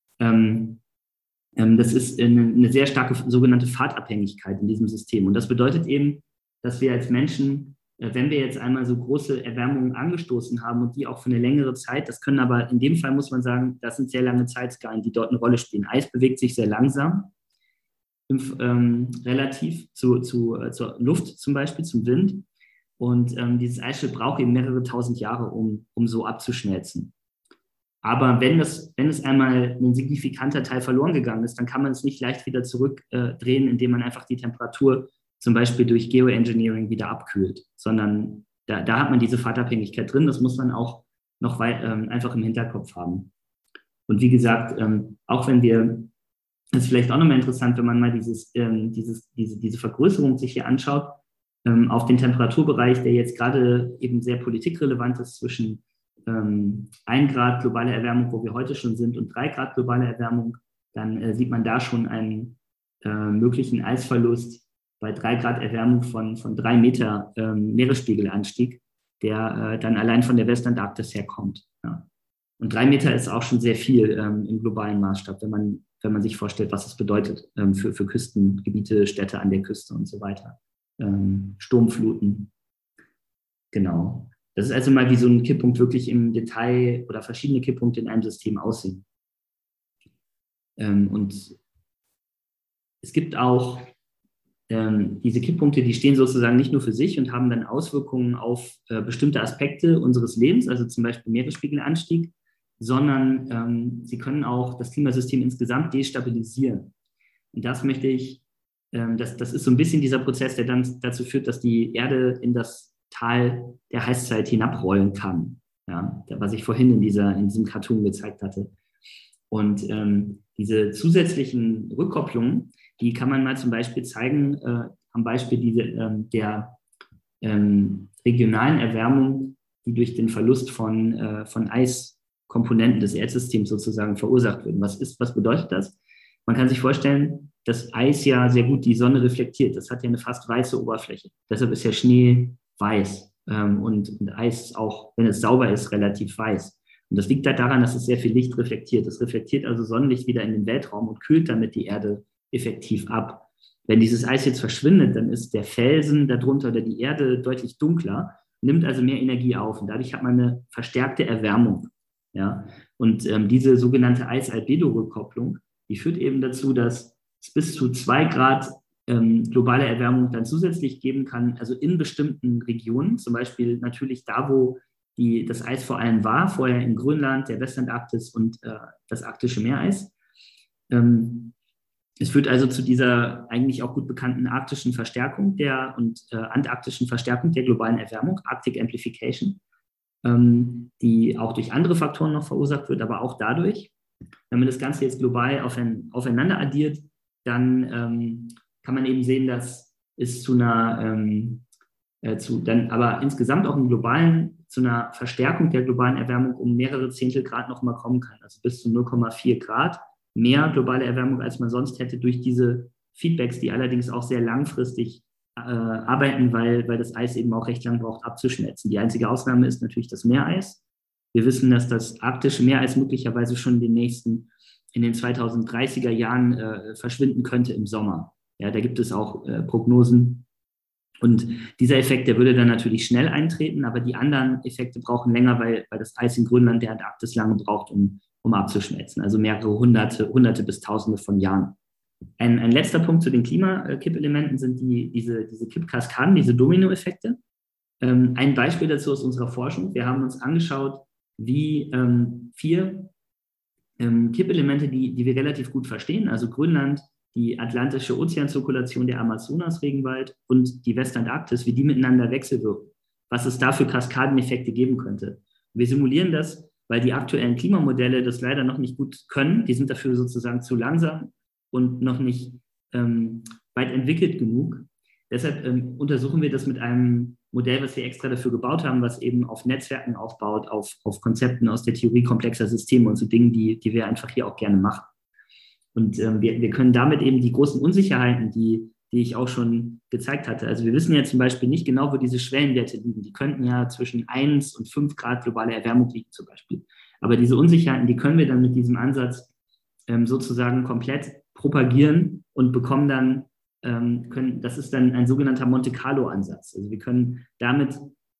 [SPEAKER 2] das ist eine sehr starke sogenannte Fahrtabhängigkeit in diesem System. Und das bedeutet eben, dass wir als Menschen, wenn wir jetzt einmal so große Erwärmungen angestoßen haben und die auch für eine längere Zeit, das können aber in dem Fall, muss man sagen, das sind sehr lange Zeitskalen, die dort eine Rolle spielen. Eis bewegt sich sehr langsam, relativ zur Luft zum Beispiel, zum Wind. Und dieses Eisschild braucht eben mehrere tausend Jahre, um so abzuschmelzen. Aber wenn es einmal ein signifikanter Teil verloren gegangen ist, dann kann man es nicht leicht wieder zurückdrehen, indem man einfach die Temperatur zum Beispiel durch Geoengineering wieder abkühlt, sondern da hat man diese Fahrtabhängigkeit drin. Das muss man auch noch einfach im Hinterkopf haben. Und wie gesagt, auch wenn wir, das ist vielleicht auch nochmal interessant, wenn man mal diese Vergrößerung sich hier anschaut, auf den Temperaturbereich, der jetzt gerade eben sehr politikrelevant ist, zwischen 1 Grad globale Erwärmung, wo wir heute schon sind, und 3 Grad globale Erwärmung, dann sieht man da schon einen möglichen Eisverlust bei 3 Grad Erwärmung von 3 Meter Meeresspiegelanstieg, der dann allein von der Westantarktis herkommt. Ja. Und 3 Meter ist auch schon sehr viel im globalen Maßstab, wenn man sich vorstellt, was es bedeutet für Küstengebiete, Städte an der Küste und so weiter. Sturmfluten. Genau. Das ist also mal, wie so ein Kipppunkt wirklich im Detail oder verschiedene Kipppunkte in einem System aussehen. Und es gibt auch diese Kipppunkte, die stehen sozusagen nicht nur für sich und haben dann Auswirkungen auf bestimmte Aspekte unseres Lebens, also zum Beispiel Meeresspiegelanstieg, sondern sie können auch das Klimasystem insgesamt destabilisieren. Und das möchte ich, das ist so ein bisschen dieser Prozess, der dann dazu führt, dass die Erde in das Tal der Heißzeit hinabrollen kann, ja, was ich vorhin in diesem Cartoon gezeigt hatte. Und diese zusätzlichen Rückkopplungen, die kann man mal zum Beispiel zeigen, am Beispiel der regionalen Erwärmung, die durch den Verlust von Eiskomponenten des Erdsystems sozusagen verursacht wird. Was bedeutet das? Man kann sich vorstellen, dass Eis ja sehr gut die Sonne reflektiert. Das hat ja eine fast weiße Oberfläche. Deshalb ist ja Schnee weiß und Eis auch, wenn es sauber ist, relativ weiß. Und das liegt halt daran, dass es sehr viel Licht reflektiert. Es reflektiert also Sonnenlicht wieder in den Weltraum und kühlt damit die Erde effektiv ab. Wenn dieses Eis jetzt verschwindet, dann ist der Felsen darunter oder die Erde deutlich dunkler, nimmt also mehr Energie auf und dadurch hat man eine verstärkte Erwärmung. Ja? Und diese sogenannte Eis-Albedo-Rückkopplung, die führt eben dazu, dass es bis zu 2 Grad globale Erwärmung dann zusätzlich geben kann, also in bestimmten Regionen, zum Beispiel natürlich da, wo das Eis vor allem war, vorher in Grönland, der Westantarktis und das arktische Meereis. Es führt also zu dieser eigentlich auch gut bekannten arktischen Verstärkung und antarktischen Verstärkung der globalen Erwärmung, Arctic Amplification, die auch durch andere Faktoren noch verursacht wird, aber auch dadurch. Wenn man das Ganze jetzt global aufeinander addiert, dann kann man eben sehen, dass es dann aber insgesamt auch zu einer Verstärkung der globalen Erwärmung um mehrere Zehntel Grad nochmal kommen kann, also bis zu 0,4 Grad mehr globale Erwärmung, als man sonst hätte durch diese Feedbacks, die allerdings auch sehr langfristig arbeiten, weil das Eis eben auch recht lang braucht abzuschmelzen. Die einzige Ausnahme ist natürlich das Meereis. Wir wissen, dass das arktische Meereis möglicherweise schon in den 2030er Jahren verschwinden könnte im Sommer. Ja, da gibt es auch Prognosen. Und dieser Effekt, der würde dann natürlich schnell eintreten, aber die anderen Effekte brauchen länger, weil das Eis in Grönland der Antarktis lange braucht, um abzuschmelzen. Also mehrere Hunderte bis Tausende von Jahren. Ein letzter Punkt zu den Klimakippelementen sind diese Kippkaskaden, diese Dominoeffekte. Ein Beispiel dazu aus unserer Forschung. Wir haben uns angeschaut, wie 4 Kippelemente, die wir relativ gut verstehen, also Grönland, die atlantische Ozeanzirkulation, der Amazonas-Regenwald und die Westantarktis, wie die miteinander wechselwirken, was es da für Kaskadeneffekte geben könnte. Wir simulieren das, weil die aktuellen Klimamodelle das leider noch nicht gut können. Die sind dafür sozusagen zu langsam und noch nicht weit entwickelt genug. Deshalb untersuchen wir das mit einem Modell, was wir extra dafür gebaut haben, was eben auf Netzwerken aufbaut, auf Konzepten aus der Theorie komplexer Systeme und so Dingen, die wir einfach hier auch gerne machen. Und wir können damit eben die großen Unsicherheiten, die ich auch schon gezeigt hatte. Also wir wissen ja zum Beispiel nicht genau, wo diese Schwellenwerte liegen. Die könnten ja zwischen 1 und 5 Grad globale Erwärmung liegen zum Beispiel. Aber diese Unsicherheiten, die können wir dann mit diesem Ansatz sozusagen komplett propagieren und bekommen dann, das ist dann ein sogenannter Monte-Carlo-Ansatz. Also wir können damit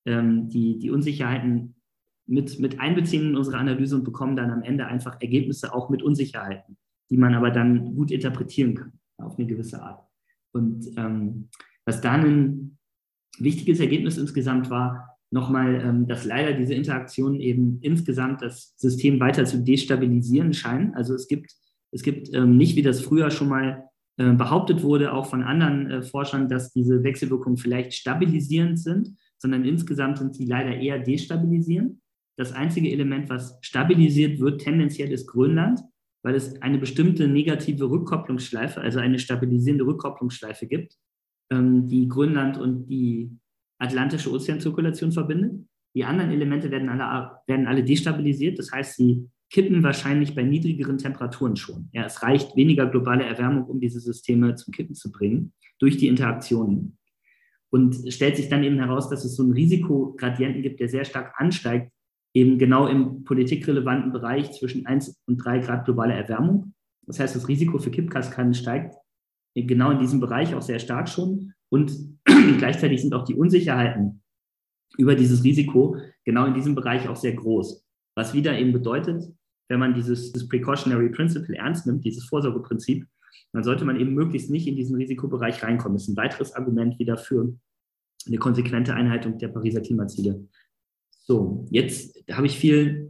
[SPEAKER 2] die Unsicherheiten mit einbeziehen in unsere Analyse und bekommen dann am Ende einfach Ergebnisse auch mit Unsicherheiten, die man aber dann gut interpretieren kann, auf eine gewisse Art. Und was dann ein wichtiges Ergebnis insgesamt war, nochmal, dass leider diese Interaktionen eben insgesamt das System weiter zu destabilisieren scheinen. Also es gibt nicht, wie das früher schon mal behauptet wurde, auch von anderen Forschern, dass diese Wechselwirkungen vielleicht stabilisierend sind, sondern insgesamt sind sie leider eher destabilisierend. Das einzige Element, was stabilisiert wird, tendenziell ist Grönland, weil es eine bestimmte negative Rückkopplungsschleife, also eine stabilisierende Rückkopplungsschleife gibt, die Grönland und die atlantische Ozeanzirkulation verbindet. Die anderen Elemente werden alle destabilisiert, das heißt, sie kippen wahrscheinlich bei niedrigeren Temperaturen schon. Ja, es reicht weniger globale Erwärmung, um diese Systeme zum Kippen zu bringen, durch die Interaktionen. Und es stellt sich dann eben heraus, dass es so einen Risikogradienten gibt, der sehr stark ansteigt, eben genau im politikrelevanten Bereich zwischen 1 und 3 Grad globale Erwärmung. Das heißt, das Risiko für Kippkaskaden steigt genau in diesem Bereich auch sehr stark schon. Und gleichzeitig sind auch die Unsicherheiten über dieses Risiko genau in diesem Bereich auch sehr groß. Was wieder eben bedeutet, wenn man dieses Precautionary Principle ernst nimmt, dieses Vorsorgeprinzip, dann sollte man eben möglichst nicht in diesen Risikobereich reinkommen. Das ist ein weiteres Argument wieder für eine konsequente Einhaltung der Pariser Klimaziele. So, jetzt habe ich viel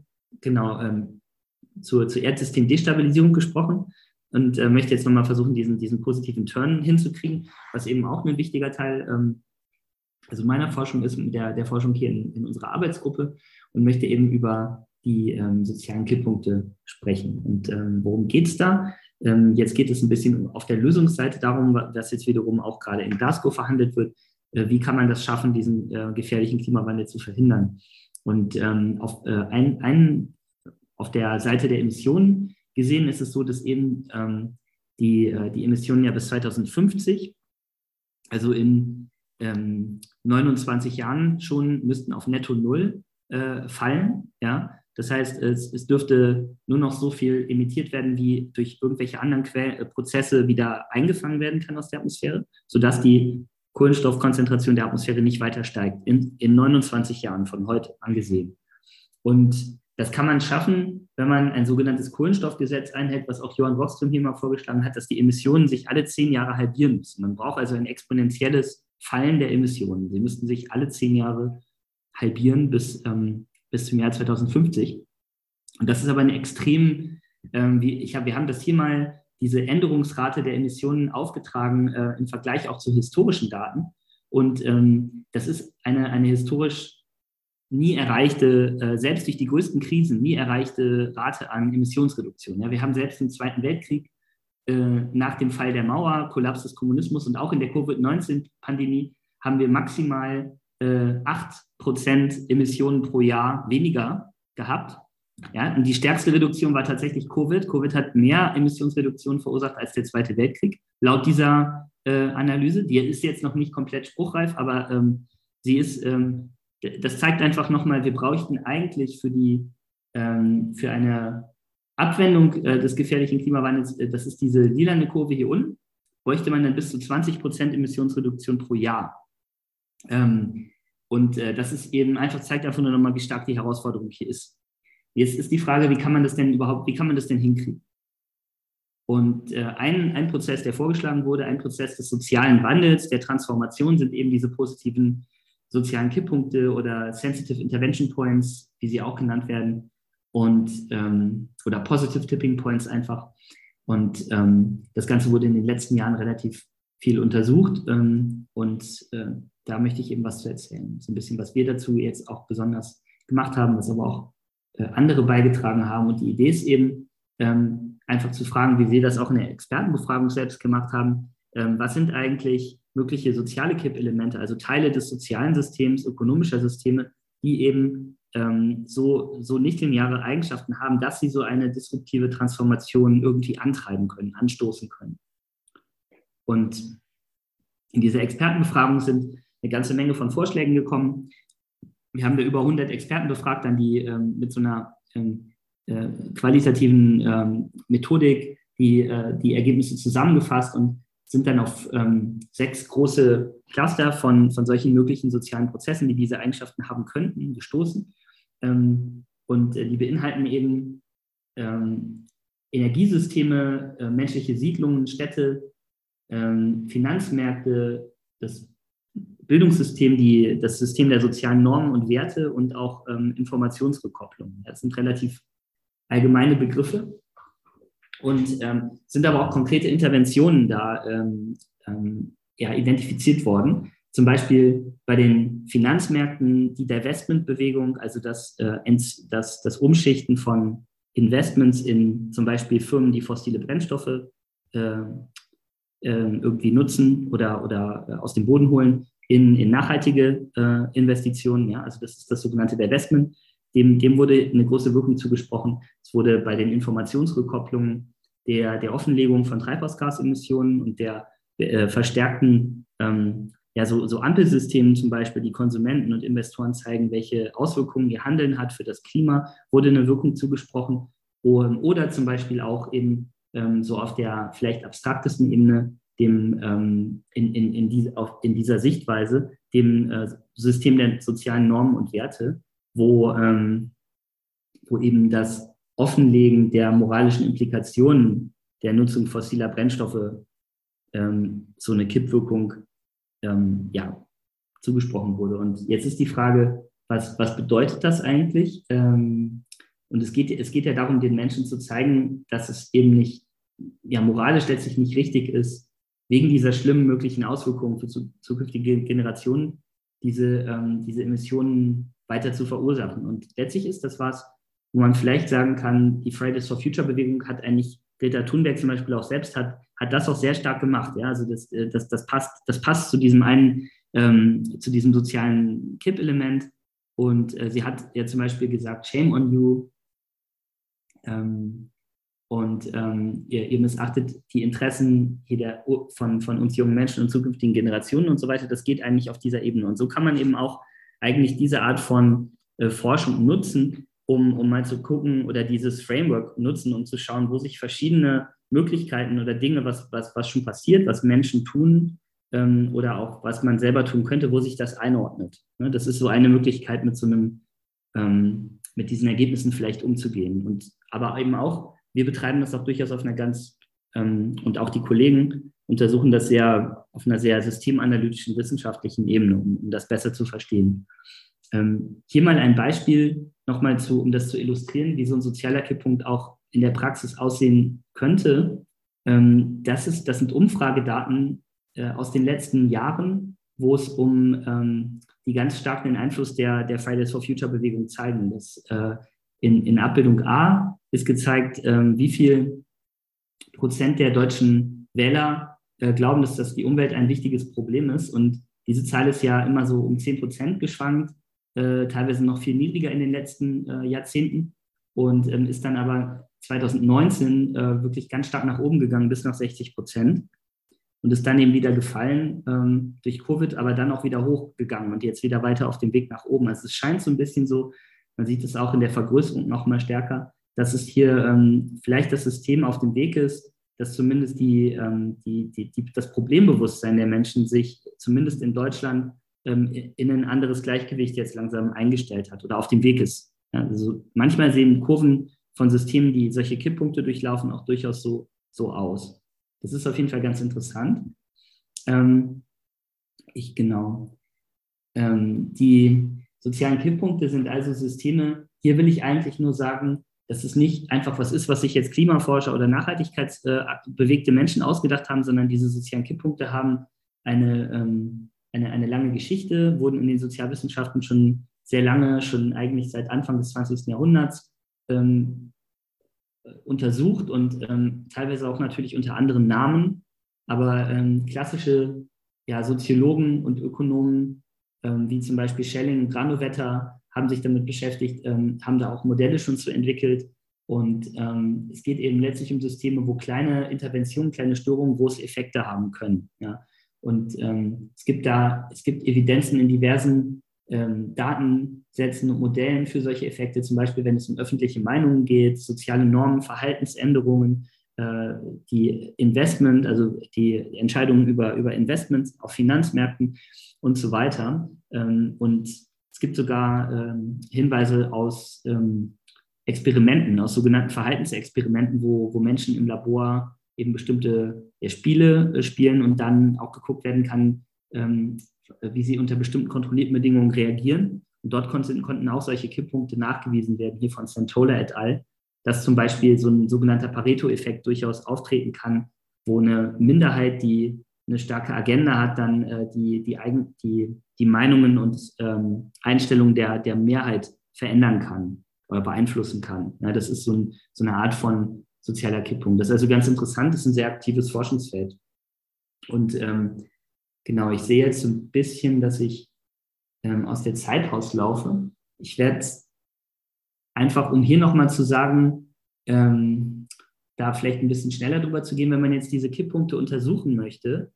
[SPEAKER 2] zur Erdsystem-Destabilisierung gesprochen und möchte jetzt nochmal versuchen, diesen positiven Turn hinzukriegen, was eben auch ein wichtiger Teil meiner Forschung ist, der Forschung hier in unserer Arbeitsgruppe, und möchte eben über die sozialen Kipppunkte sprechen. Und worum geht es da? Jetzt geht es ein bisschen auf der Lösungsseite darum, was jetzt wiederum auch gerade in Glasgow verhandelt wird. Wie kann man das schaffen, diesen gefährlichen Klimawandel zu verhindern? Und auf der Seite der Emissionen gesehen ist es so, dass eben die Emissionen ja bis 2050, also in 29 Jahren schon, müssten auf Netto Null fallen. Ja? Das heißt, es dürfte nur noch so viel emittiert werden, wie durch irgendwelche anderen Prozesse wieder eingefangen werden kann aus der Atmosphäre, sodass die Kohlenstoffkonzentration der Atmosphäre nicht weiter steigt, in 29 Jahren von heute angesehen. Und das kann man schaffen, wenn man ein sogenanntes Kohlenstoffgesetz einhält, was auch Johann Rockström hier mal vorgeschlagen hat, dass die Emissionen sich alle 10 Jahre halbieren müssen. Man braucht also ein exponentielles Fallen der Emissionen. Sie müssten sich alle 10 Jahre halbieren bis zum Jahr 2050. Und das ist aber eine extrem, wir haben das hier mal, diese Änderungsrate der Emissionen aufgetragen im Vergleich auch zu historischen Daten. Und das ist eine historisch nie erreichte, selbst durch die größten Krisen, nie erreichte Rate an Emissionsreduktion. Ja, wir haben selbst im Zweiten Weltkrieg nach dem Fall der Mauer, Kollaps des Kommunismus und auch in der Covid-19-Pandemie haben wir maximal 8% Emissionen pro Jahr weniger gehabt. Ja, und die stärkste Reduktion war tatsächlich Covid. Covid hat mehr Emissionsreduktionen verursacht als der Zweite Weltkrieg, laut dieser Analyse. Die ist jetzt noch nicht komplett spruchreif, aber sie ist, das zeigt einfach nochmal, wir bräuchten eigentlich für eine Abwendung des gefährlichen Klimawandels, das ist diese lilane Kurve hier unten, bräuchte man dann bis zu 20% Emissionsreduktion pro Jahr. Das ist eben einfach, zeigt einfach nur nochmal, wie stark die Herausforderung hier ist. Jetzt ist die Frage, wie kann man das denn hinkriegen? Und ein Prozess, der vorgeschlagen wurde, ein Prozess des sozialen Wandels, der Transformation, sind eben diese positiven sozialen Kipppunkte oder Sensitive Intervention Points, wie sie auch genannt werden, oder Positive Tipping Points einfach. Und das Ganze wurde in den letzten Jahren relativ viel untersucht da möchte ich eben was zu erzählen. So ein bisschen, was wir dazu jetzt auch besonders gemacht haben, was aber auch andere beigetragen haben. Und die Idee ist eben, einfach zu fragen, wie wir das auch in der Expertenbefragung selbst gemacht haben, was sind eigentlich mögliche soziale Kippelemente, also Teile des sozialen Systems, ökonomischer Systeme, die eben so nicht lineare Eigenschaften haben, dass sie so eine disruptive Transformation irgendwie antreiben können, anstoßen können. Und in dieser Expertenbefragung sind eine ganze Menge von Vorschlägen gekommen. Wir haben da über 100 Experten befragt, dann die mit so einer qualitativen Methodik die Ergebnisse zusammengefasst und sind dann auf 6 große Cluster von solchen möglichen sozialen Prozessen, die diese Eigenschaften haben könnten, gestoßen. Die beinhalten eben Energiesysteme, menschliche Siedlungen, Städte, Finanzmärkte, das Bildungssystem, das System der sozialen Normen und Werte und auch Informationsrückkopplung. Das sind relativ allgemeine Begriffe und sind aber auch konkrete Interventionen da identifiziert worden. Zum Beispiel bei den Finanzmärkten die Divestment-Bewegung, also das Umschichten von Investments in zum Beispiel Firmen, die fossile Brennstoffe irgendwie nutzen oder aus dem Boden holen in nachhaltige Investitionen. Ja? Also das ist das sogenannte Divestment. Dem wurde eine große Wirkung zugesprochen. Es wurde bei den Informationsrückkopplungen der Offenlegung von Treibhausgasemissionen und der verstärkten so Ampelsystemen zum Beispiel, die Konsumenten und Investoren zeigen, welche Auswirkungen ihr Handeln hat für das Klima, wurde eine Wirkung zugesprochen. Oder zum Beispiel auch eben so auf der vielleicht abstraktesten Ebene in dieser Sichtweise dem System der sozialen Normen und Werte, wo eben das Offenlegen der moralischen Implikationen der Nutzung fossiler Brennstoffe so eine Kippwirkung zugesprochen wurde. Und jetzt ist die Frage, was bedeutet das eigentlich? Und es geht ja darum, den Menschen zu zeigen, dass es eben nicht, moralisch letztlich nicht richtig ist, wegen dieser schlimmen möglichen Auswirkungen für zukünftige Generationen diese Emissionen weiter zu verursachen. Und letztlich ist das was, wo man vielleicht sagen kann, die Fridays for Future Bewegung hat eigentlich, Greta Thunberg zum Beispiel auch selbst hat das auch sehr stark gemacht. Ja? Also das passt zu diesem zu diesem sozialen Kippelement. Und sie hat ja zum Beispiel gesagt, shame on you. Ihr missachtet die Interessen hier von uns jungen Menschen und zukünftigen Generationen und so weiter. Das geht eigentlich auf dieser Ebene. Und so kann man eben auch eigentlich diese Art von Forschung nutzen, um mal zu gucken oder dieses Framework nutzen, um zu schauen, wo sich verschiedene Möglichkeiten oder Dinge, was schon passiert, was Menschen tun oder auch was man selber tun könnte, wo sich das einordnet. Ne? Das ist so eine Möglichkeit, mit diesen Ergebnissen vielleicht umzugehen. Aber eben auch, wir betreiben das auch durchaus auf einer und auch die Kollegen untersuchen das auf einer sehr systemanalytischen, wissenschaftlichen Ebene, um das besser zu verstehen. Hier mal ein Beispiel nochmal um das zu illustrieren, wie so ein sozialer Kipppunkt auch in der Praxis aussehen könnte. Das sind Umfragedaten aus den letzten Jahren, wo es um die ganz stark den Einfluss der Fridays for Future Bewegung zeigen. In Abbildung A ist gezeigt, wie viel Prozent der deutschen Wähler glauben, dass das die Umwelt ein wichtiges Problem ist. Und diese Zahl ist ja immer so um 10% geschwankt, teilweise noch viel niedriger in den letzten Jahrzehnten und ist dann aber 2019 wirklich ganz stark nach oben gegangen, bis nach 60%. Und ist dann eben wieder gefallen durch Covid, aber dann auch wieder hochgegangen und jetzt wieder weiter auf dem Weg nach oben. Also es scheint so ein bisschen so, man sieht es auch in der Vergrößerung noch mal stärker, dass es hier vielleicht das System auf dem Weg ist, dass zumindest das Problembewusstsein der Menschen sich zumindest in Deutschland in ein anderes Gleichgewicht jetzt langsam eingestellt hat oder auf dem Weg ist. Ja, also manchmal sehen Kurven von Systemen, die solche Kipppunkte durchlaufen, auch durchaus so aus. Das ist auf jeden Fall ganz interessant. Die sozialen Kipppunkte sind also Systeme. Hier will ich eigentlich nur sagen, dass es nicht einfach was ist, was sich jetzt Klimaforscher oder nachhaltigkeitsbewegte Menschen ausgedacht haben, sondern diese sozialen Kipppunkte haben eine lange Geschichte, wurden in den Sozialwissenschaften schon sehr lange, schon eigentlich seit Anfang des 20. Jahrhunderts untersucht und teilweise auch natürlich unter anderen Namen. Aber klassische Soziologen und Ökonomen, wie zum Beispiel Schelling und Granovetter, haben sich damit beschäftigt, haben da auch Modelle schon zu entwickelt. Und es geht eben letztlich um Systeme, wo kleine Interventionen, kleine Störungen große Effekte haben können. Ja. Und es gibt Evidenzen in diversen Datensätzen und Modellen für solche Effekte, zum Beispiel wenn es um öffentliche Meinungen geht, soziale Normen, Verhaltensänderungen, die Investment, also die Entscheidungen über Investments auf Finanzmärkten und so weiter. Und es gibt sogar Hinweise aus Experimenten, aus sogenannten Verhaltensexperimenten, wo Menschen im Labor eben bestimmte Spiele spielen und dann auch geguckt werden kann, wie sie unter bestimmten kontrollierten Bedingungen reagieren. Und dort konnten auch solche Kipppunkte nachgewiesen werden, hier von Santola et al., dass zum Beispiel so ein sogenannter Pareto-Effekt durchaus auftreten kann, wo eine Minderheit, die eine starke Agenda hat, dann die Meinungen und Einstellungen der Mehrheit verändern kann oder beeinflussen kann. Ja, das ist so eine Art von sozialer Kipppunkt. Das ist also ganz interessant, das ist ein sehr aktives Forschungsfeld. Und ich sehe jetzt so ein bisschen, dass ich aus der Zeit rauslaufe. Ich werde einfach, um hier nochmal zu sagen, da vielleicht ein bisschen schneller drüber zu gehen, wenn man jetzt diese Kipppunkte untersuchen möchte,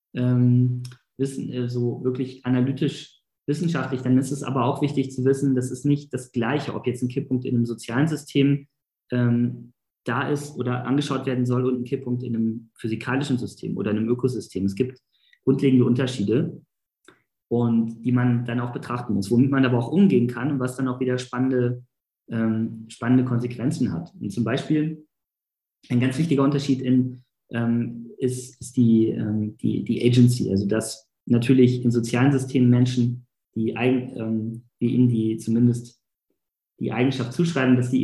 [SPEAKER 2] so wirklich analytisch wissenschaftlich, dann ist es aber auch wichtig zu wissen, das ist nicht das Gleiche, ob jetzt ein Kipppunkt in einem sozialen System da ist oder angeschaut werden soll und ein Kipppunkt in einem physikalischen System oder in einem Ökosystem. Es gibt grundlegende Unterschiede und die man dann auch betrachten muss, womit man aber auch umgehen kann und was dann auch wieder spannende Konsequenzen hat. Und zum Beispiel ein ganz wichtiger Unterschied ist die Agency, also dass natürlich in sozialen Systemen Menschen, ihnen zumindest die Eigenschaft zuschreiben, dass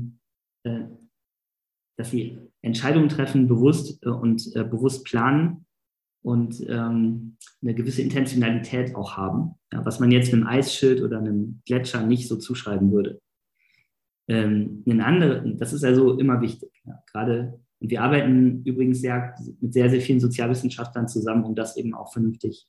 [SPEAKER 2] sie Entscheidungen treffen, bewusst bewusst planen und eine gewisse Intentionalität auch haben, ja, was man jetzt einem Eisschild oder einem Gletscher nicht so zuschreiben würde. Das ist also immer wichtig. Ja, und wir arbeiten übrigens mit sehr, sehr vielen Sozialwissenschaftlern zusammen, um das eben auch vernünftig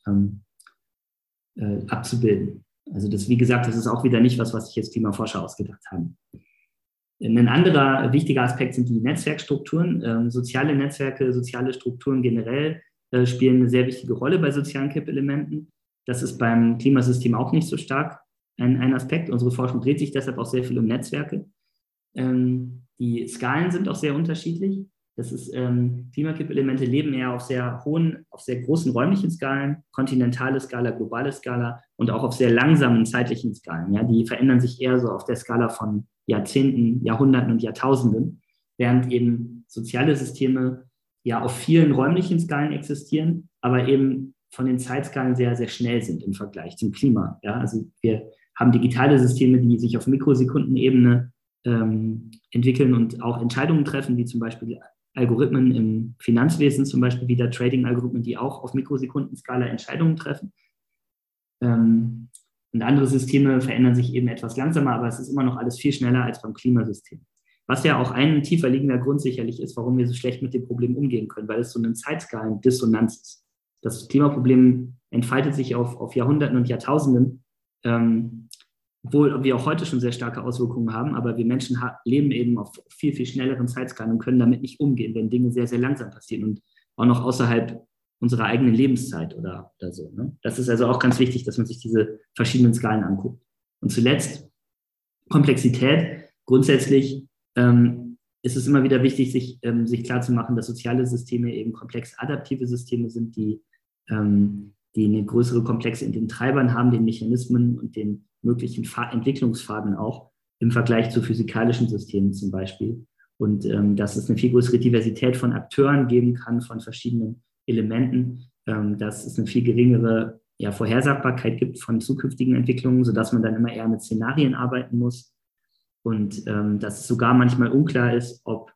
[SPEAKER 2] abzubilden. Also wie gesagt, das ist auch wieder nicht was sich jetzt Klimaforscher ausgedacht haben. Ein anderer wichtiger Aspekt sind die Netzwerkstrukturen. Soziale Netzwerke, soziale Strukturen generell spielen eine sehr wichtige Rolle bei sozialen Kippelementen. Das ist beim Klimasystem auch nicht so stark ein Aspekt. Unsere Forschung dreht sich deshalb auch sehr viel um Netzwerke. Die Skalen sind auch sehr unterschiedlich. Klimakippelemente leben eher auf sehr großen räumlichen Skalen, kontinentale Skala, globale Skala und auch auf sehr langsamen zeitlichen Skalen. Ja, die verändern sich eher so auf der Skala von Jahrzehnten, Jahrhunderten und Jahrtausenden, während eben soziale Systeme ja auf vielen räumlichen Skalen existieren, aber eben von den Zeitskalen sehr, sehr schnell sind im Vergleich zum Klima. Ja, also wir haben digitale Systeme, die sich auf Mikrosekundenebene entwickeln und auch Entscheidungen treffen, wie zum Beispiel Algorithmen im Finanzwesen, zum Beispiel wieder Trading-Algorithmen, die auch auf Mikrosekundenskala Entscheidungen treffen. Und andere Systeme verändern sich eben etwas langsamer, aber es ist immer noch alles viel schneller als beim Klimasystem. Was ja auch ein tiefer liegender Grund sicherlich ist, warum wir so schlecht mit dem Problem umgehen können, weil es so eine Zeitskalen-Dissonanz ist. Das Klimaproblem entfaltet sich auf Jahrhunderten und Jahrtausenden, obwohl wir auch heute schon sehr starke Auswirkungen haben, aber wir Menschen leben eben auf viel, viel schnelleren Zeitskalen und können damit nicht umgehen, wenn Dinge sehr, sehr langsam passieren und auch noch außerhalb unserer eigenen Lebenszeit oder so. Ne? Das ist also auch ganz wichtig, dass man sich diese verschiedenen Skalen anguckt. Und zuletzt Komplexität. Grundsätzlich ist es immer wieder wichtig, sich klarzumachen, dass soziale Systeme eben komplex adaptive Systeme sind, die eine größere Komplexe in den Treibern haben, den Mechanismen und den möglichen Entwicklungspfaden auch im Vergleich zu physikalischen Systemen zum Beispiel. Und dass es eine viel größere Diversität von Akteuren geben kann, von verschiedenen Elementen, dass es eine viel geringere Vorhersagbarkeit gibt von zukünftigen Entwicklungen, sodass man dann immer eher mit Szenarien arbeiten muss. Und dass es sogar manchmal unklar ist, ob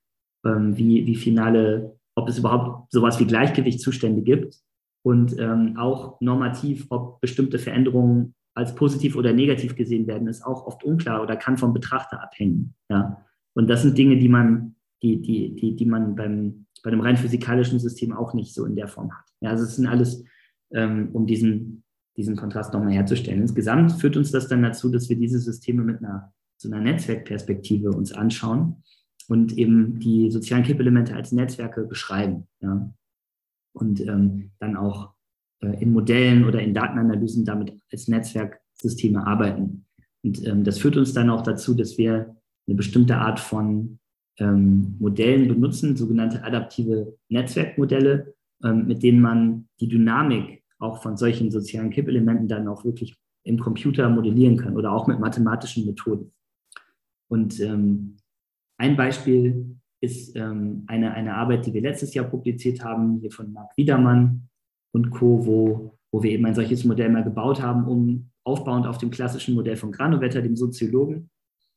[SPEAKER 2] es überhaupt sowas wie Gleichgewichtszustände gibt und auch normativ, ob bestimmte Veränderungen als positiv oder negativ gesehen werden, ist auch oft unklar oder kann vom Betrachter abhängen. Ja. Und das sind Dinge, die man bei einem rein physikalischen System auch nicht so in der Form hat. Ja, also es sind alles, um diesen Kontrast nochmal herzustellen. Insgesamt führt uns das dann dazu, dass wir diese Systeme mit so einer Netzwerkperspektive uns anschauen und eben die sozialen Kippelemente als Netzwerke beschreiben. Ja. Und dann auch in Modellen oder in Datenanalysen damit als Netzwerksysteme arbeiten. Und das führt uns dann auch dazu, dass wir eine bestimmte Art von Modellen benutzen, sogenannte adaptive Netzwerkmodelle, mit denen man die Dynamik auch von solchen sozialen Kippelementen dann auch wirklich im Computer modellieren kann oder auch mit mathematischen Methoden. Und ein Beispiel ist eine Arbeit, die wir letztes Jahr publiziert haben, hier von Marc Wiedermann und Co., wo wir eben ein solches Modell mal gebaut haben, um aufbauend auf dem klassischen Modell von Granovetter, dem Soziologen,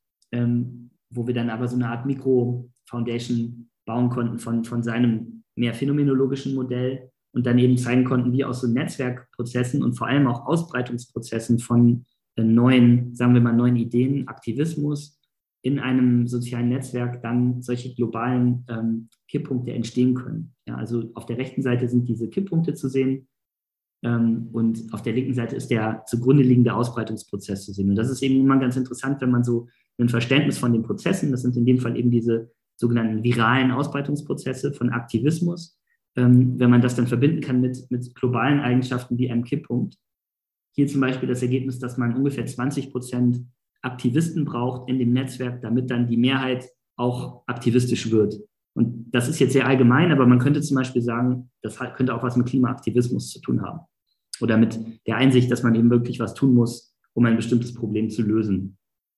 [SPEAKER 2] wo wir dann aber so eine Art Mikro-Foundation bauen konnten von seinem mehr phänomenologischen Modell und dann eben zeigen konnten, wie aus so Netzwerkprozessen und vor allem auch Ausbreitungsprozessen von neuen Ideen, Aktivismus in einem sozialen Netzwerk dann solche globalen Kipppunkte entstehen können. Ja, also auf der rechten Seite sind diese Kipppunkte zu sehen und auf der linken Seite ist der zugrunde liegende Ausbreitungsprozess zu sehen. Und das ist eben immer ganz interessant, wenn man so ein Verständnis von den Prozessen, das sind in dem Fall eben diese sogenannten viralen Ausbreitungsprozesse von Aktivismus, wenn man das dann verbinden kann mit globalen Eigenschaften wie einem Kipppunkt. Hier zum Beispiel das Ergebnis, dass man ungefähr 20% Aktivisten braucht in dem Netzwerk, damit dann die Mehrheit auch aktivistisch wird. Und das ist jetzt sehr allgemein, aber man könnte zum Beispiel sagen, das könnte auch was mit Klimaaktivismus zu tun haben. Oder mit der Einsicht, dass man eben wirklich was tun muss, um ein bestimmtes Problem zu lösen.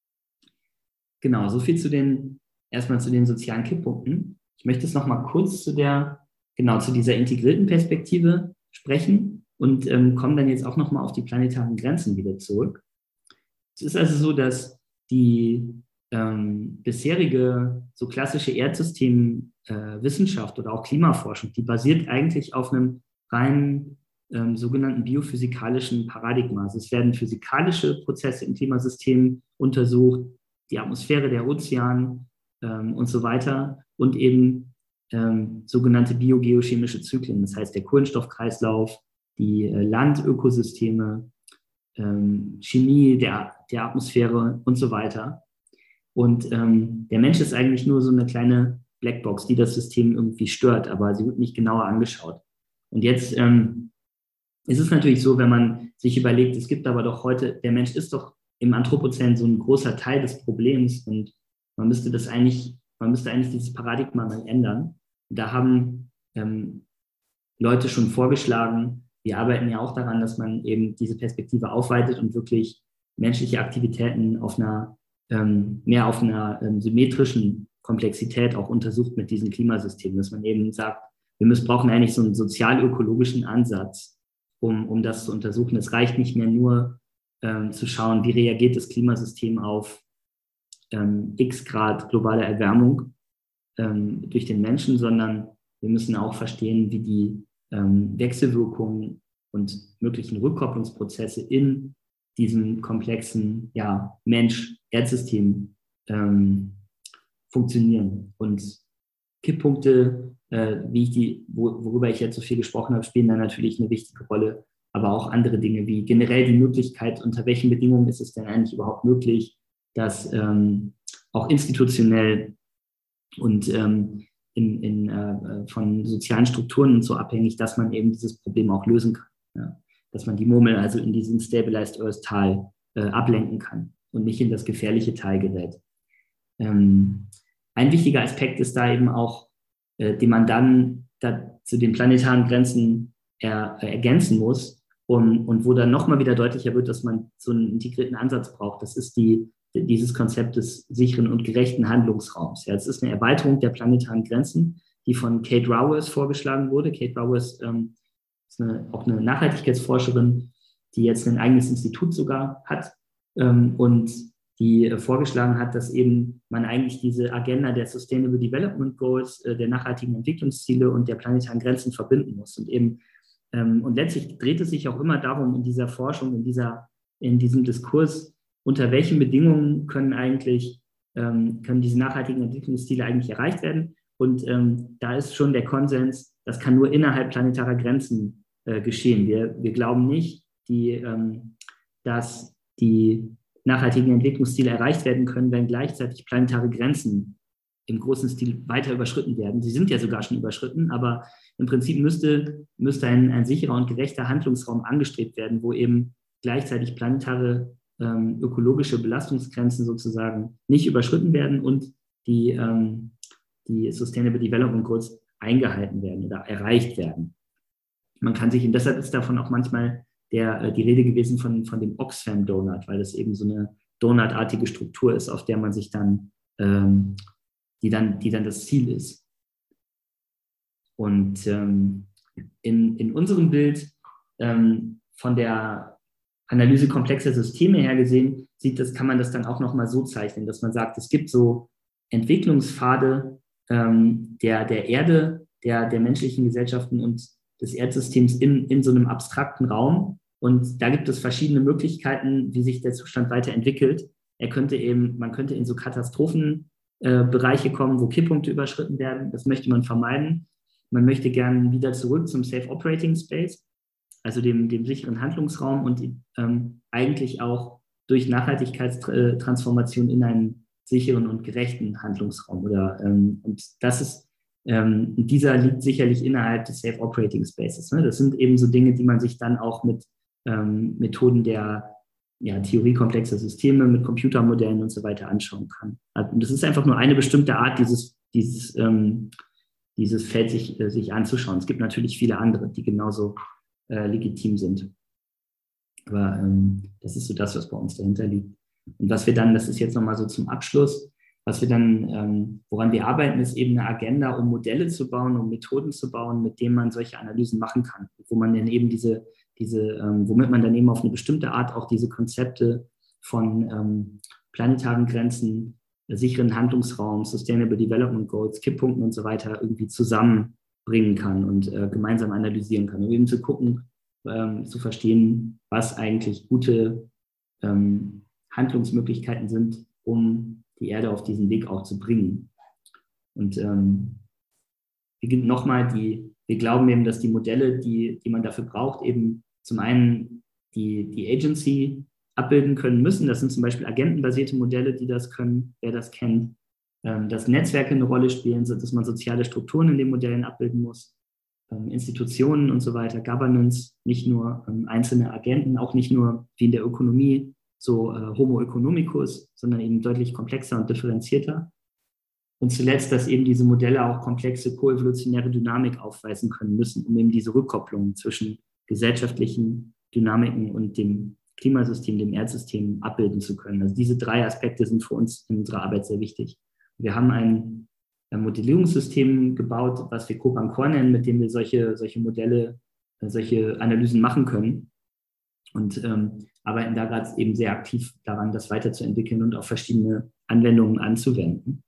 [SPEAKER 2] Genau, so viel erstmal zu den sozialen Kipppunkten. Ich möchte jetzt noch mal kurz zu dieser integrierten Perspektive sprechen und komme dann jetzt auch noch mal auf die planetaren Grenzen wieder zurück. Es ist also so, dass die bisherige so klassische Erdsystemwissenschaft oder auch Klimaforschung, die basiert eigentlich auf einem reinen sogenannten biophysikalischen Paradigma. Also es werden physikalische Prozesse im Klimasystem untersucht, die Atmosphäre, der Ozean und so weiter und eben sogenannte biogeochemische Zyklen, das heißt der Kohlenstoffkreislauf, die Landökosysteme, Chemie der Atmosphäre und so weiter. Und der Mensch ist eigentlich nur so eine kleine Blackbox, die das System irgendwie stört, aber sie wird nicht genauer angeschaut. Und jetzt ist es natürlich so, wenn man sich überlegt, es gibt aber doch heute, der Mensch ist doch im Anthropozän so ein großer Teil des Problems und man müsste eigentlich dieses Paradigma mal ändern. Und da haben Leute schon vorgeschlagen, wir arbeiten ja auch daran, dass man eben diese Perspektive aufweitet und wirklich menschliche Aktivitäten mehr auf einer symmetrischen Komplexität auch untersucht mit diesen Klimasystemen, dass man eben sagt, wir brauchen eigentlich so einen sozial-ökologischen Ansatz, um das zu untersuchen. Es reicht nicht mehr nur zu schauen, wie reagiert das Klimasystem auf x Grad globale Erwärmung durch den Menschen, sondern wir müssen auch verstehen, wie die Wechselwirkungen und möglichen Rückkopplungsprozesse in diesem komplexen Mensch-Erdsystem funktionieren. Und Kipppunkte, worüber ich jetzt so viel gesprochen habe, spielen da natürlich eine wichtige Rolle, aber auch andere Dinge wie generell die Möglichkeit, unter welchen Bedingungen ist es denn eigentlich überhaupt möglich, dass auch institutionell und von sozialen Strukturen und so abhängig, dass man eben dieses Problem auch lösen kann. Ja? Dass man die Murmel also in diesen Stabilized Earth Tal ablenken kann und nicht in das gefährliche Tal gerät. ein wichtiger Aspekt ist da eben auch, den man dann zu den planetaren Grenzen ergänzen muss und wo dann nochmal wieder deutlicher wird, dass man so einen integrierten Ansatz braucht. Das ist dieses Konzept des sicheren und gerechten Handlungsraums. Ja, es ist eine Erweiterung der planetaren Grenzen, die von Kate Raworth vorgeschlagen wurde. Kate Raworth ist auch eine Nachhaltigkeitsforscherin, die jetzt ein eigenes Institut sogar hat und die vorgeschlagen hat, dass eben man eigentlich diese Agenda der Sustainable Development Goals, der nachhaltigen Entwicklungsziele und der planetaren Grenzen verbinden muss. Und letztlich dreht es sich auch immer darum, in dieser Forschung, in diesem Diskurs, unter welchen Bedingungen können diese nachhaltigen Entwicklungsziele eigentlich erreicht werden. Und da ist schon der Konsens, das kann nur innerhalb planetarer Grenzen geschehen. Wir glauben nicht, dass die nachhaltigen Entwicklungsziele erreicht werden können, wenn gleichzeitig planetare Grenzen im großen Stil weiter überschritten werden. Sie sind ja sogar schon überschritten, aber im Prinzip müsste ein sicherer und gerechter Handlungsraum angestrebt werden, wo eben gleichzeitig planetare ökologische Belastungsgrenzen sozusagen nicht überschritten werden und die Sustainable Development Goals eingehalten werden oder erreicht werden. Man kann sich, und deshalb ist davon auch manchmal die Rede gewesen von dem Oxfam Donut, weil das eben so eine Donutartige Struktur ist, auf der man sich dann, die dann das Ziel ist. Und in unserem Bild von der Analyse komplexer Systeme her gesehen, kann man das dann auch nochmal so zeichnen, dass man sagt, es gibt so Entwicklungspfade der Erde, der menschlichen Gesellschaften und des Erdsystems in so einem abstrakten Raum. Und da gibt es verschiedene Möglichkeiten, wie sich der Zustand weiterentwickelt. Man könnte in so Katastrophenbereiche kommen, wo Kipppunkte überschritten werden. Das möchte man vermeiden. Man möchte gerne wieder zurück zum Safe Operating Space, also dem sicheren Handlungsraum und eigentlich auch durch Nachhaltigkeitstransformation in einen sicheren und gerechten Handlungsraum. Und das ist dieser liegt sicherlich innerhalb des Safe Operating Spaces. Ne? Das sind eben so Dinge, die man sich dann auch mit Methoden der Theorie komplexer Systeme, mit Computermodellen und so weiter anschauen kann. Und das ist einfach nur eine bestimmte Art, dieses Feld sich anzuschauen. Es gibt natürlich viele andere, die genauso legitim sind. Aber das ist so das, was bei uns dahinter liegt. Und was wir dann, das ist jetzt nochmal so zum Abschluss, was wir dann, woran wir arbeiten, ist eben eine Agenda, um Modelle zu bauen, um Methoden zu bauen, mit denen man solche Analysen machen kann, wo man dann eben womit man dann eben auf eine bestimmte Art auch diese Konzepte von planetaren Grenzen, sicheren Handlungsraum, Sustainable Development Goals, Kipppunkten und so weiter irgendwie zusammenbringen kann und gemeinsam analysieren kann, um eben zu gucken, zu verstehen, was eigentlich gute Handlungsmöglichkeiten sind, um die Erde auf diesen Weg auch zu bringen. Und nochmal, wir glauben eben, dass die Modelle, die man dafür braucht, eben zum einen die Agency abbilden können müssen. Das sind zum Beispiel agentenbasierte Modelle, die das können, wer das kennt. Dass Netzwerke eine Rolle spielen, dass man soziale Strukturen in den Modellen abbilden muss. Institutionen und so weiter, Governance, nicht nur einzelne Agenten, auch nicht nur wie in der Ökonomie, so Homo economicus, sondern eben deutlich komplexer und differenzierter. Und zuletzt, dass eben diese Modelle auch komplexe koevolutionäre Dynamik aufweisen können müssen, um eben diese Rückkopplung zwischen gesellschaftlichen Dynamiken und dem Klimasystem, dem Erdsystem abbilden zu können. Also diese drei Aspekte sind für uns in unserer Arbeit sehr wichtig. Wir haben ein Modellierungssystem gebaut, was wir Copancor nennen, mit dem wir solche Modelle, solche Analysen machen können. Und arbeiten da gerade eben sehr aktiv daran, das weiterzuentwickeln und auf verschiedene Anwendungen anzuwenden.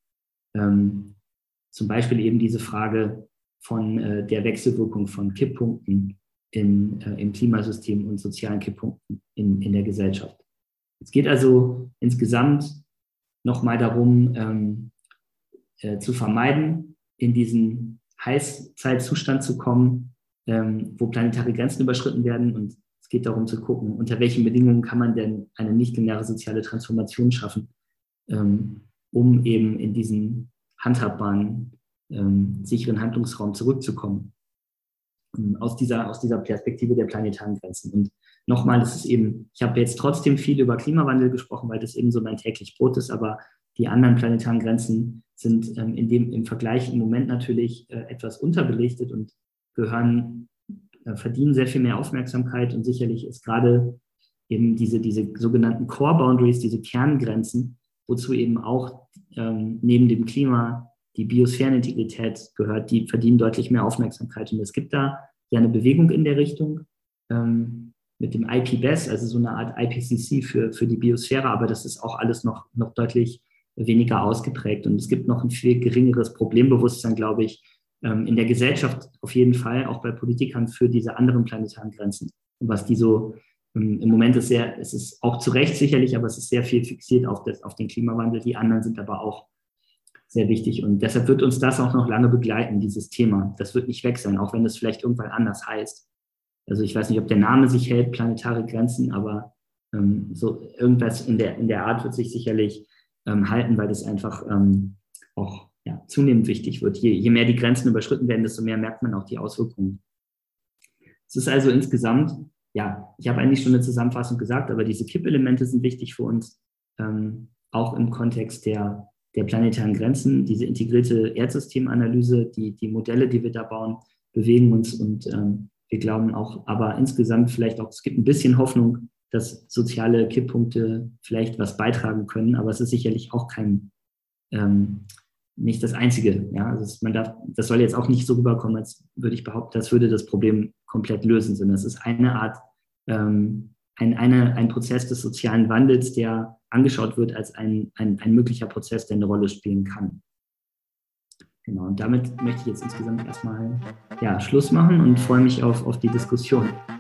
[SPEAKER 2] Zum Beispiel eben diese Frage von der Wechselwirkung von Kipppunkten im Klimasystem und sozialen Kipppunkten in der Gesellschaft. Es geht also insgesamt nochmal darum, zu vermeiden, in diesen Heißzeitzustand zu kommen, wo planetare Grenzen überschritten werden. Und es geht darum zu gucken, unter welchen Bedingungen kann man denn eine nicht-lineare soziale Transformation schaffen, um eben in diesen handhabbaren, sicheren Handlungsraum zurückzukommen. Aus dieser Perspektive der planetaren Grenzen. Und nochmal, ich habe jetzt trotzdem viel über Klimawandel gesprochen, weil das eben so mein täglich Brot ist, aber die anderen planetaren Grenzen sind im Vergleich im Moment natürlich etwas unterbelichtet und verdienen sehr viel mehr Aufmerksamkeit. Und sicherlich ist gerade eben diese sogenannten Core Boundaries, diese Kerngrenzen, wozu eben auch neben dem Klima die Biosphärenintegrität gehört, die verdienen deutlich mehr Aufmerksamkeit. Und es gibt da ja eine Bewegung in der Richtung mit dem IPBES, also so eine Art IPCC für die Biosphäre, aber das ist auch alles noch deutlich weniger ausgeprägt. Und es gibt noch ein viel geringeres Problembewusstsein, glaube ich, in der Gesellschaft auf jeden Fall, auch bei Politikern für diese anderen planetaren Grenzen. Und was die so im Moment es ist auch zu Recht sicherlich, aber es ist sehr viel fixiert auf den Klimawandel. Die anderen sind aber auch sehr wichtig. Und deshalb wird uns das auch noch lange begleiten, dieses Thema. Das wird nicht weg sein, auch wenn es vielleicht irgendwann anders heißt. Also ich weiß nicht, ob der Name sich hält, planetare Grenzen, aber so irgendwas in der Art wird sich sicherlich halten, weil das einfach auch zunehmend wichtig wird. Je mehr die Grenzen überschritten werden, desto mehr merkt man auch die Auswirkungen. Es ist also insgesamt, ich habe eigentlich schon eine Zusammenfassung gesagt, aber diese Kippelemente sind wichtig für uns, auch im Kontext der planetaren Grenzen. Diese integrierte Erdsystemanalyse, die Modelle, die wir da bauen, bewegen uns und wir glauben auch, aber insgesamt vielleicht auch, es gibt ein bisschen Hoffnung, dass soziale Kipppunkte vielleicht was beitragen können, aber es ist sicherlich auch nicht das Einzige. Ja? Also das soll jetzt auch nicht so rüberkommen, als würde ich behaupten, das würde das Problem komplett lösen, sondern es ist eine Art, ein Prozess des sozialen Wandels, der angeschaut wird als ein möglicher Prozess, der eine Rolle spielen kann. Genau, und damit möchte ich jetzt insgesamt erstmal Schluss machen und freue mich auf die Diskussion.